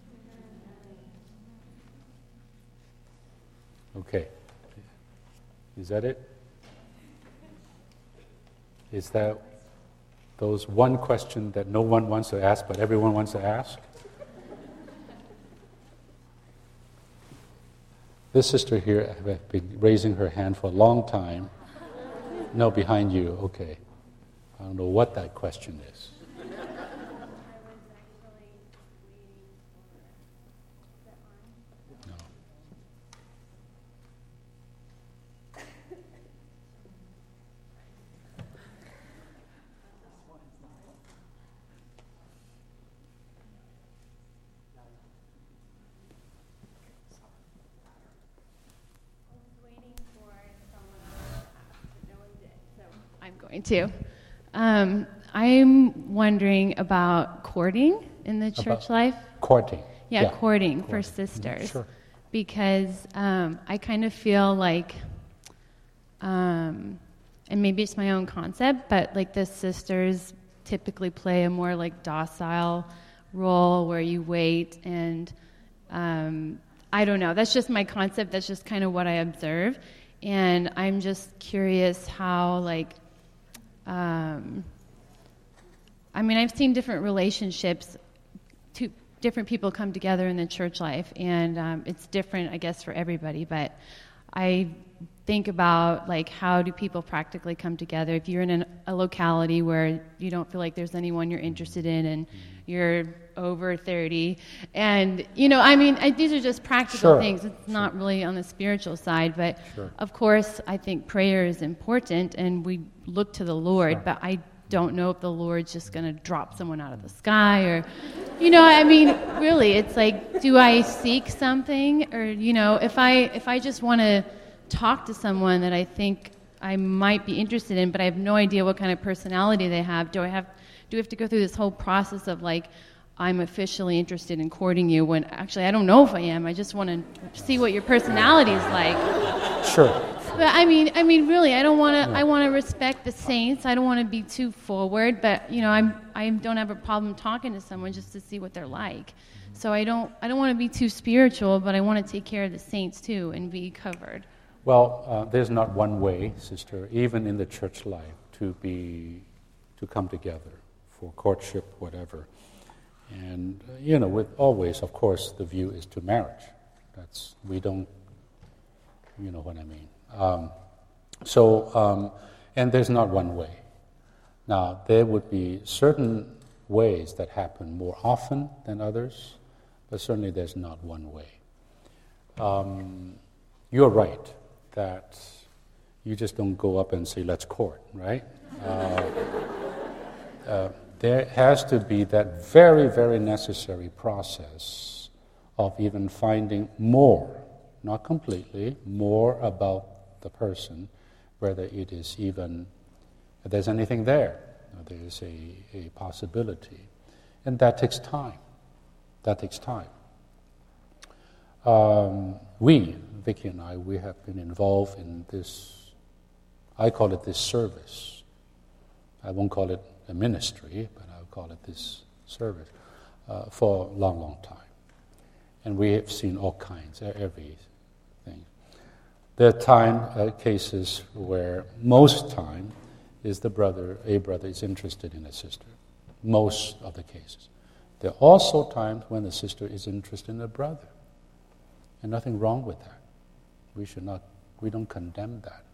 Okay. Is that it? Is that those one question that no one wants to ask but everyone wants to ask? This sister here has been raising her hand for a long time. No, behind you. Okay. I don't know what that question is. No. I'm going to. Um, I'm wondering about courting in the church About life. Courting. Yeah, Yeah. courting, for Courting. sisters. Sure. Because um, I kind of feel like, um, and maybe it's my own concept, but like the sisters typically play a more like docile role where you wait and um, I don't know. That's just my concept. That's just kind of what I observe. And I'm just curious how like, um, I mean, I've seen different relationships, two different people come together in the church life, and um, it's different, I guess, for everybody. But I think about like how do people practically come together if you're in an, a locality where you don't feel like there's anyone you're interested in, and you're over thirty, and you know, I mean, I, these are just practical Sure. things. It's not really on the spiritual side, but Sure. of course, I think prayer is important, and we look to the Lord. Sure. But I don't know if the Lord's just going to drop someone out of the sky, or, you know, I mean, really, it's like, do I seek something, or you know, if I if I just want to talk to someone that I think I might be interested in, but I have no idea what kind of personality they have, do I have do we have to go through this whole process of like, I'm officially interested in courting you, when actually I don't know if I am. I just want to see what your personality is like. Sure. But I mean, I mean, really, I don't want to. I want to respect the saints. I don't want to be too forward, but you know, I'm. I don't have a problem talking to someone just to see what they're like. So I don't. I don't want to be too spiritual, but I want to take care of the saints too and be covered. Well, uh, there's not one way, sister, even in the church life, to be, to come together for courtship, whatever. And uh, you know, with always, of course, the view is to marriage. That's we don't. You know what I mean. Um, so, um, and there's not one way. Now, there would be certain ways that happen more often than others, but certainly there's not one way. Um, you're right that you just don't go up and say, let's court, right? Uh, uh, there has to be that very, very necessary process of even finding more, not completely, more about the person, whether it is even, if there's anything there, there's a, a possibility. And that takes time. That takes time. Um, we, Vicky and I, we have been involved in this, I call it this service. I won't call it a ministry, but I'll call it this service, uh, for a long, long time. And we have seen all kinds, everything. There are time uh, cases where most time is the brother, a brother is interested in a sister. Most of the cases. There are also times when the sister is interested in a brother. and nothing wrong with that. We should not, we don't condemn that.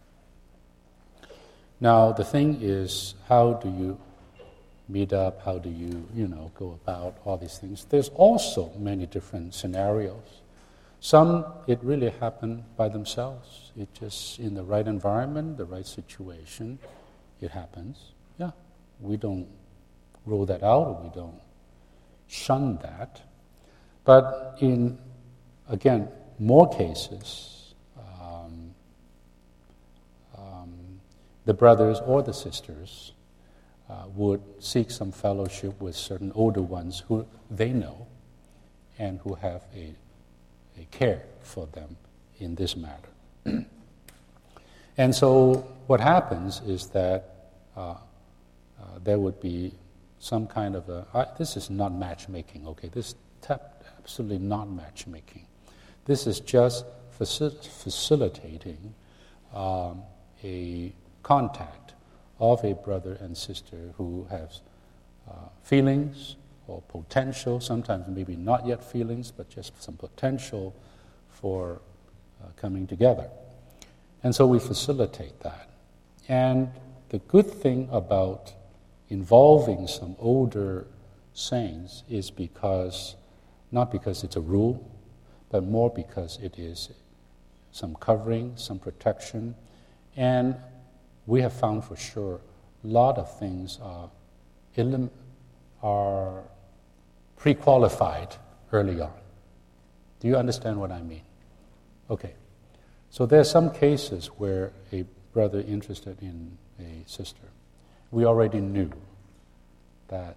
Now, the thing is, how do you meet up? How do you, you know, go about all these things? There's also many different scenarios. Some, it really happened by themselves. It just, in the right environment, the right situation, it happens. Yeah, we don't rule that out, or we don't shun that. But in, again, more cases, um, um, the brothers or the sisters uh, would seek some fellowship with certain older ones who they know and who have a, a care for them in this matter. And so what happens is that uh, uh, there would be some kind of a, uh, this is not matchmaking, okay? This is absolutely not matchmaking. This is just faci- facilitating um, a contact of a brother and sister who has uh, feelings or potential, sometimes maybe not yet feelings, but just some potential for uh, coming together. And so we facilitate that. And the good thing about involving some older saints is because, not because it's a rule, but more because it is some covering, some protection. And we have found for sure a lot of things are, elim- are pre-qualified early on. Do you understand what I mean? Okay. So there are some cases where a brother interested in a sister, we already knew that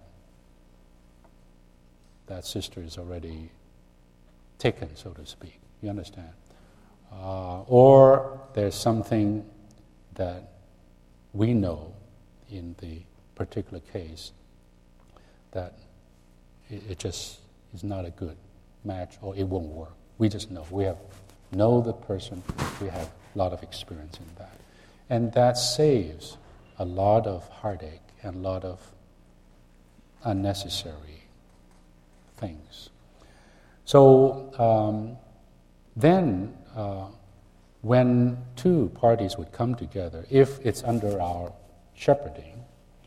that sister is already taken, so to speak. You understand? Uh, or there's something that we know in the particular case that it, it just is not a good match, or it won't work. We just know. We have know the person. We have a lot of experience in that. And that saves a lot of heartache and a lot of unnecessary things. So um, then uh, when two parties would come together, if it's under our shepherding,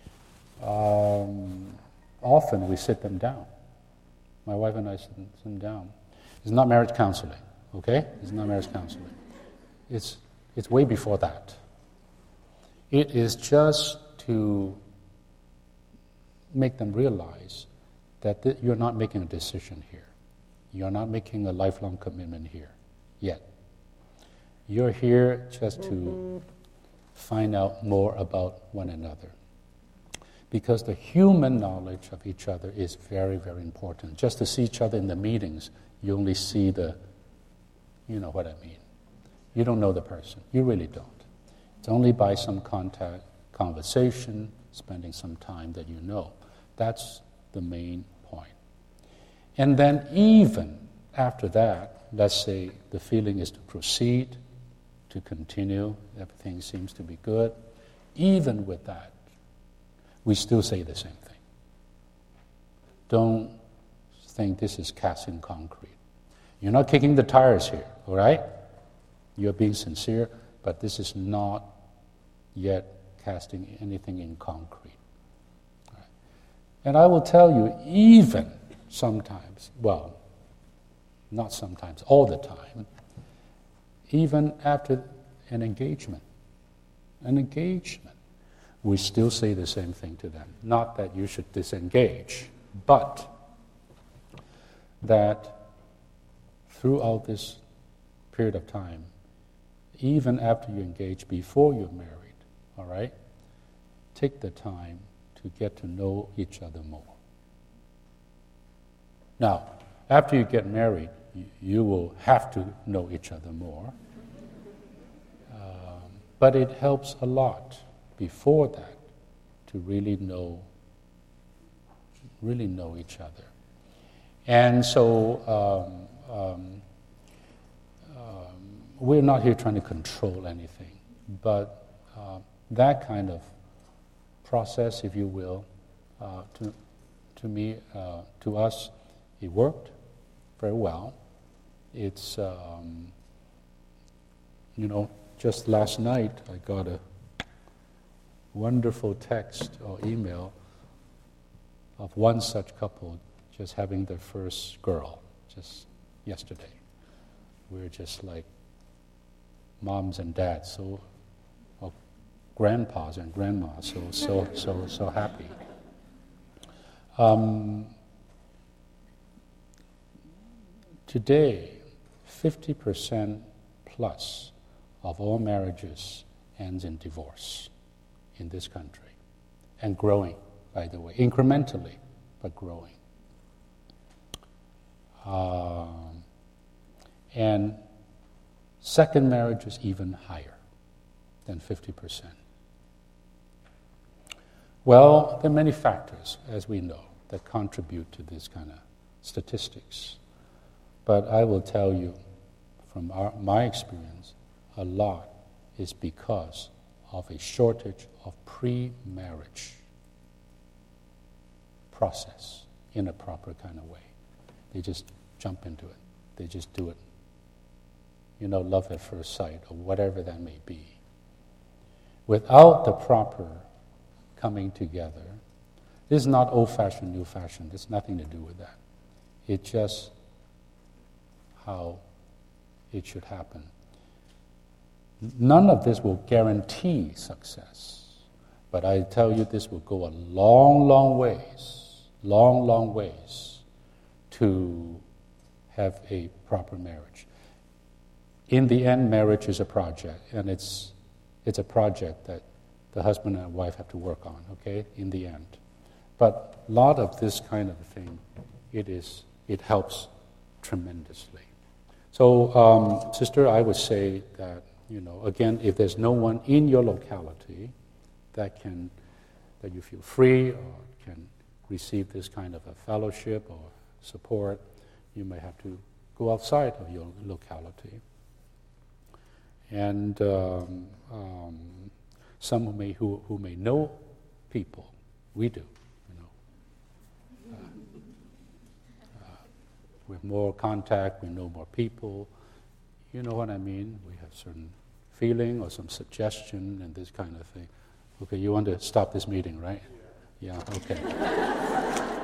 um, often we sit them down. My wife and I sit them down. It's not marriage counseling, okay? It's not marriage counseling. It's, it's way before that. It is just to make them realize that th- you're not making a decision here. You're not making a lifelong commitment here yet. You're here just to find out more about one another. Because the human knowledge of each other is very, very important. Just to see each other in the meetings, you only see the, you know what I mean. You don't know the person. You really don't. It's only by some contact, conversation, spending some time that you know. That's the main point. And then even after that, let's say the feeling is to proceed, to continue, everything seems to be good. Even with that, we still say the same thing. Don't think this is cast in concrete. You're not kicking the tires here, all right? You're being sincere, but this is not yet casting anything in concrete. Right. And I will tell you, even sometimes, well, not sometimes, all the time, even after an engagement, an engagement, we still say the same thing to them. Not that you should disengage, but that throughout this period of time, even after you engage, before you're married, all right, take the time to get to know each other more. Now, after you get married, you, you will have to know each other more. Um, but it helps a lot before that to really know, really know each other. And so um, um, um, we're not here trying to control anything, but uh, that kind of process, if you will, uh, to to me, uh, to us, it worked very well. it's, um, you know, just last night I got a wonderful text or email of one such couple just having their first girl, just yesterday. We're just like moms and dads, so, or grandpas and grandmas, so so so so happy. Um, today, fifty percent plus of all marriages ends in divorce in this country, and growing, by the way, incrementally, but growing. Um, and second marriage is even higher than fifty percent. Well, there are many factors, as we know, that contribute to this kind of statistics. But I will tell you, from our, my experience, a lot is because of a shortage of pre-marriage process in a proper kind of way. They just jump into it. They just do it. You know, love at first sight, or whatever that may be. Without the proper coming together, this is not old-fashioned, new-fashioned. There's nothing to do with that. It's just how it should happen. None of this will guarantee success, but I tell you this will go a long, long ways, long, long ways to have a proper marriage. In the end, marriage is a project, and it's it's a project that the husband and wife have to work on, okay, in the end. But a lot of this kind of thing, it is it helps tremendously. So, um, sister, I would say that, you know, again, if there's no one in your locality that can, that you feel free or can receive this kind of a fellowship or support, you may have to go outside of your locality. And um, um, some who may who, who may know people, we do, you know. Uh, uh, with more contact, we know more people. You know what I mean? We have certain feeling or some suggestion and this kind of thing. Okay, you want to stop this meeting, right? Yeah, yeah, okay.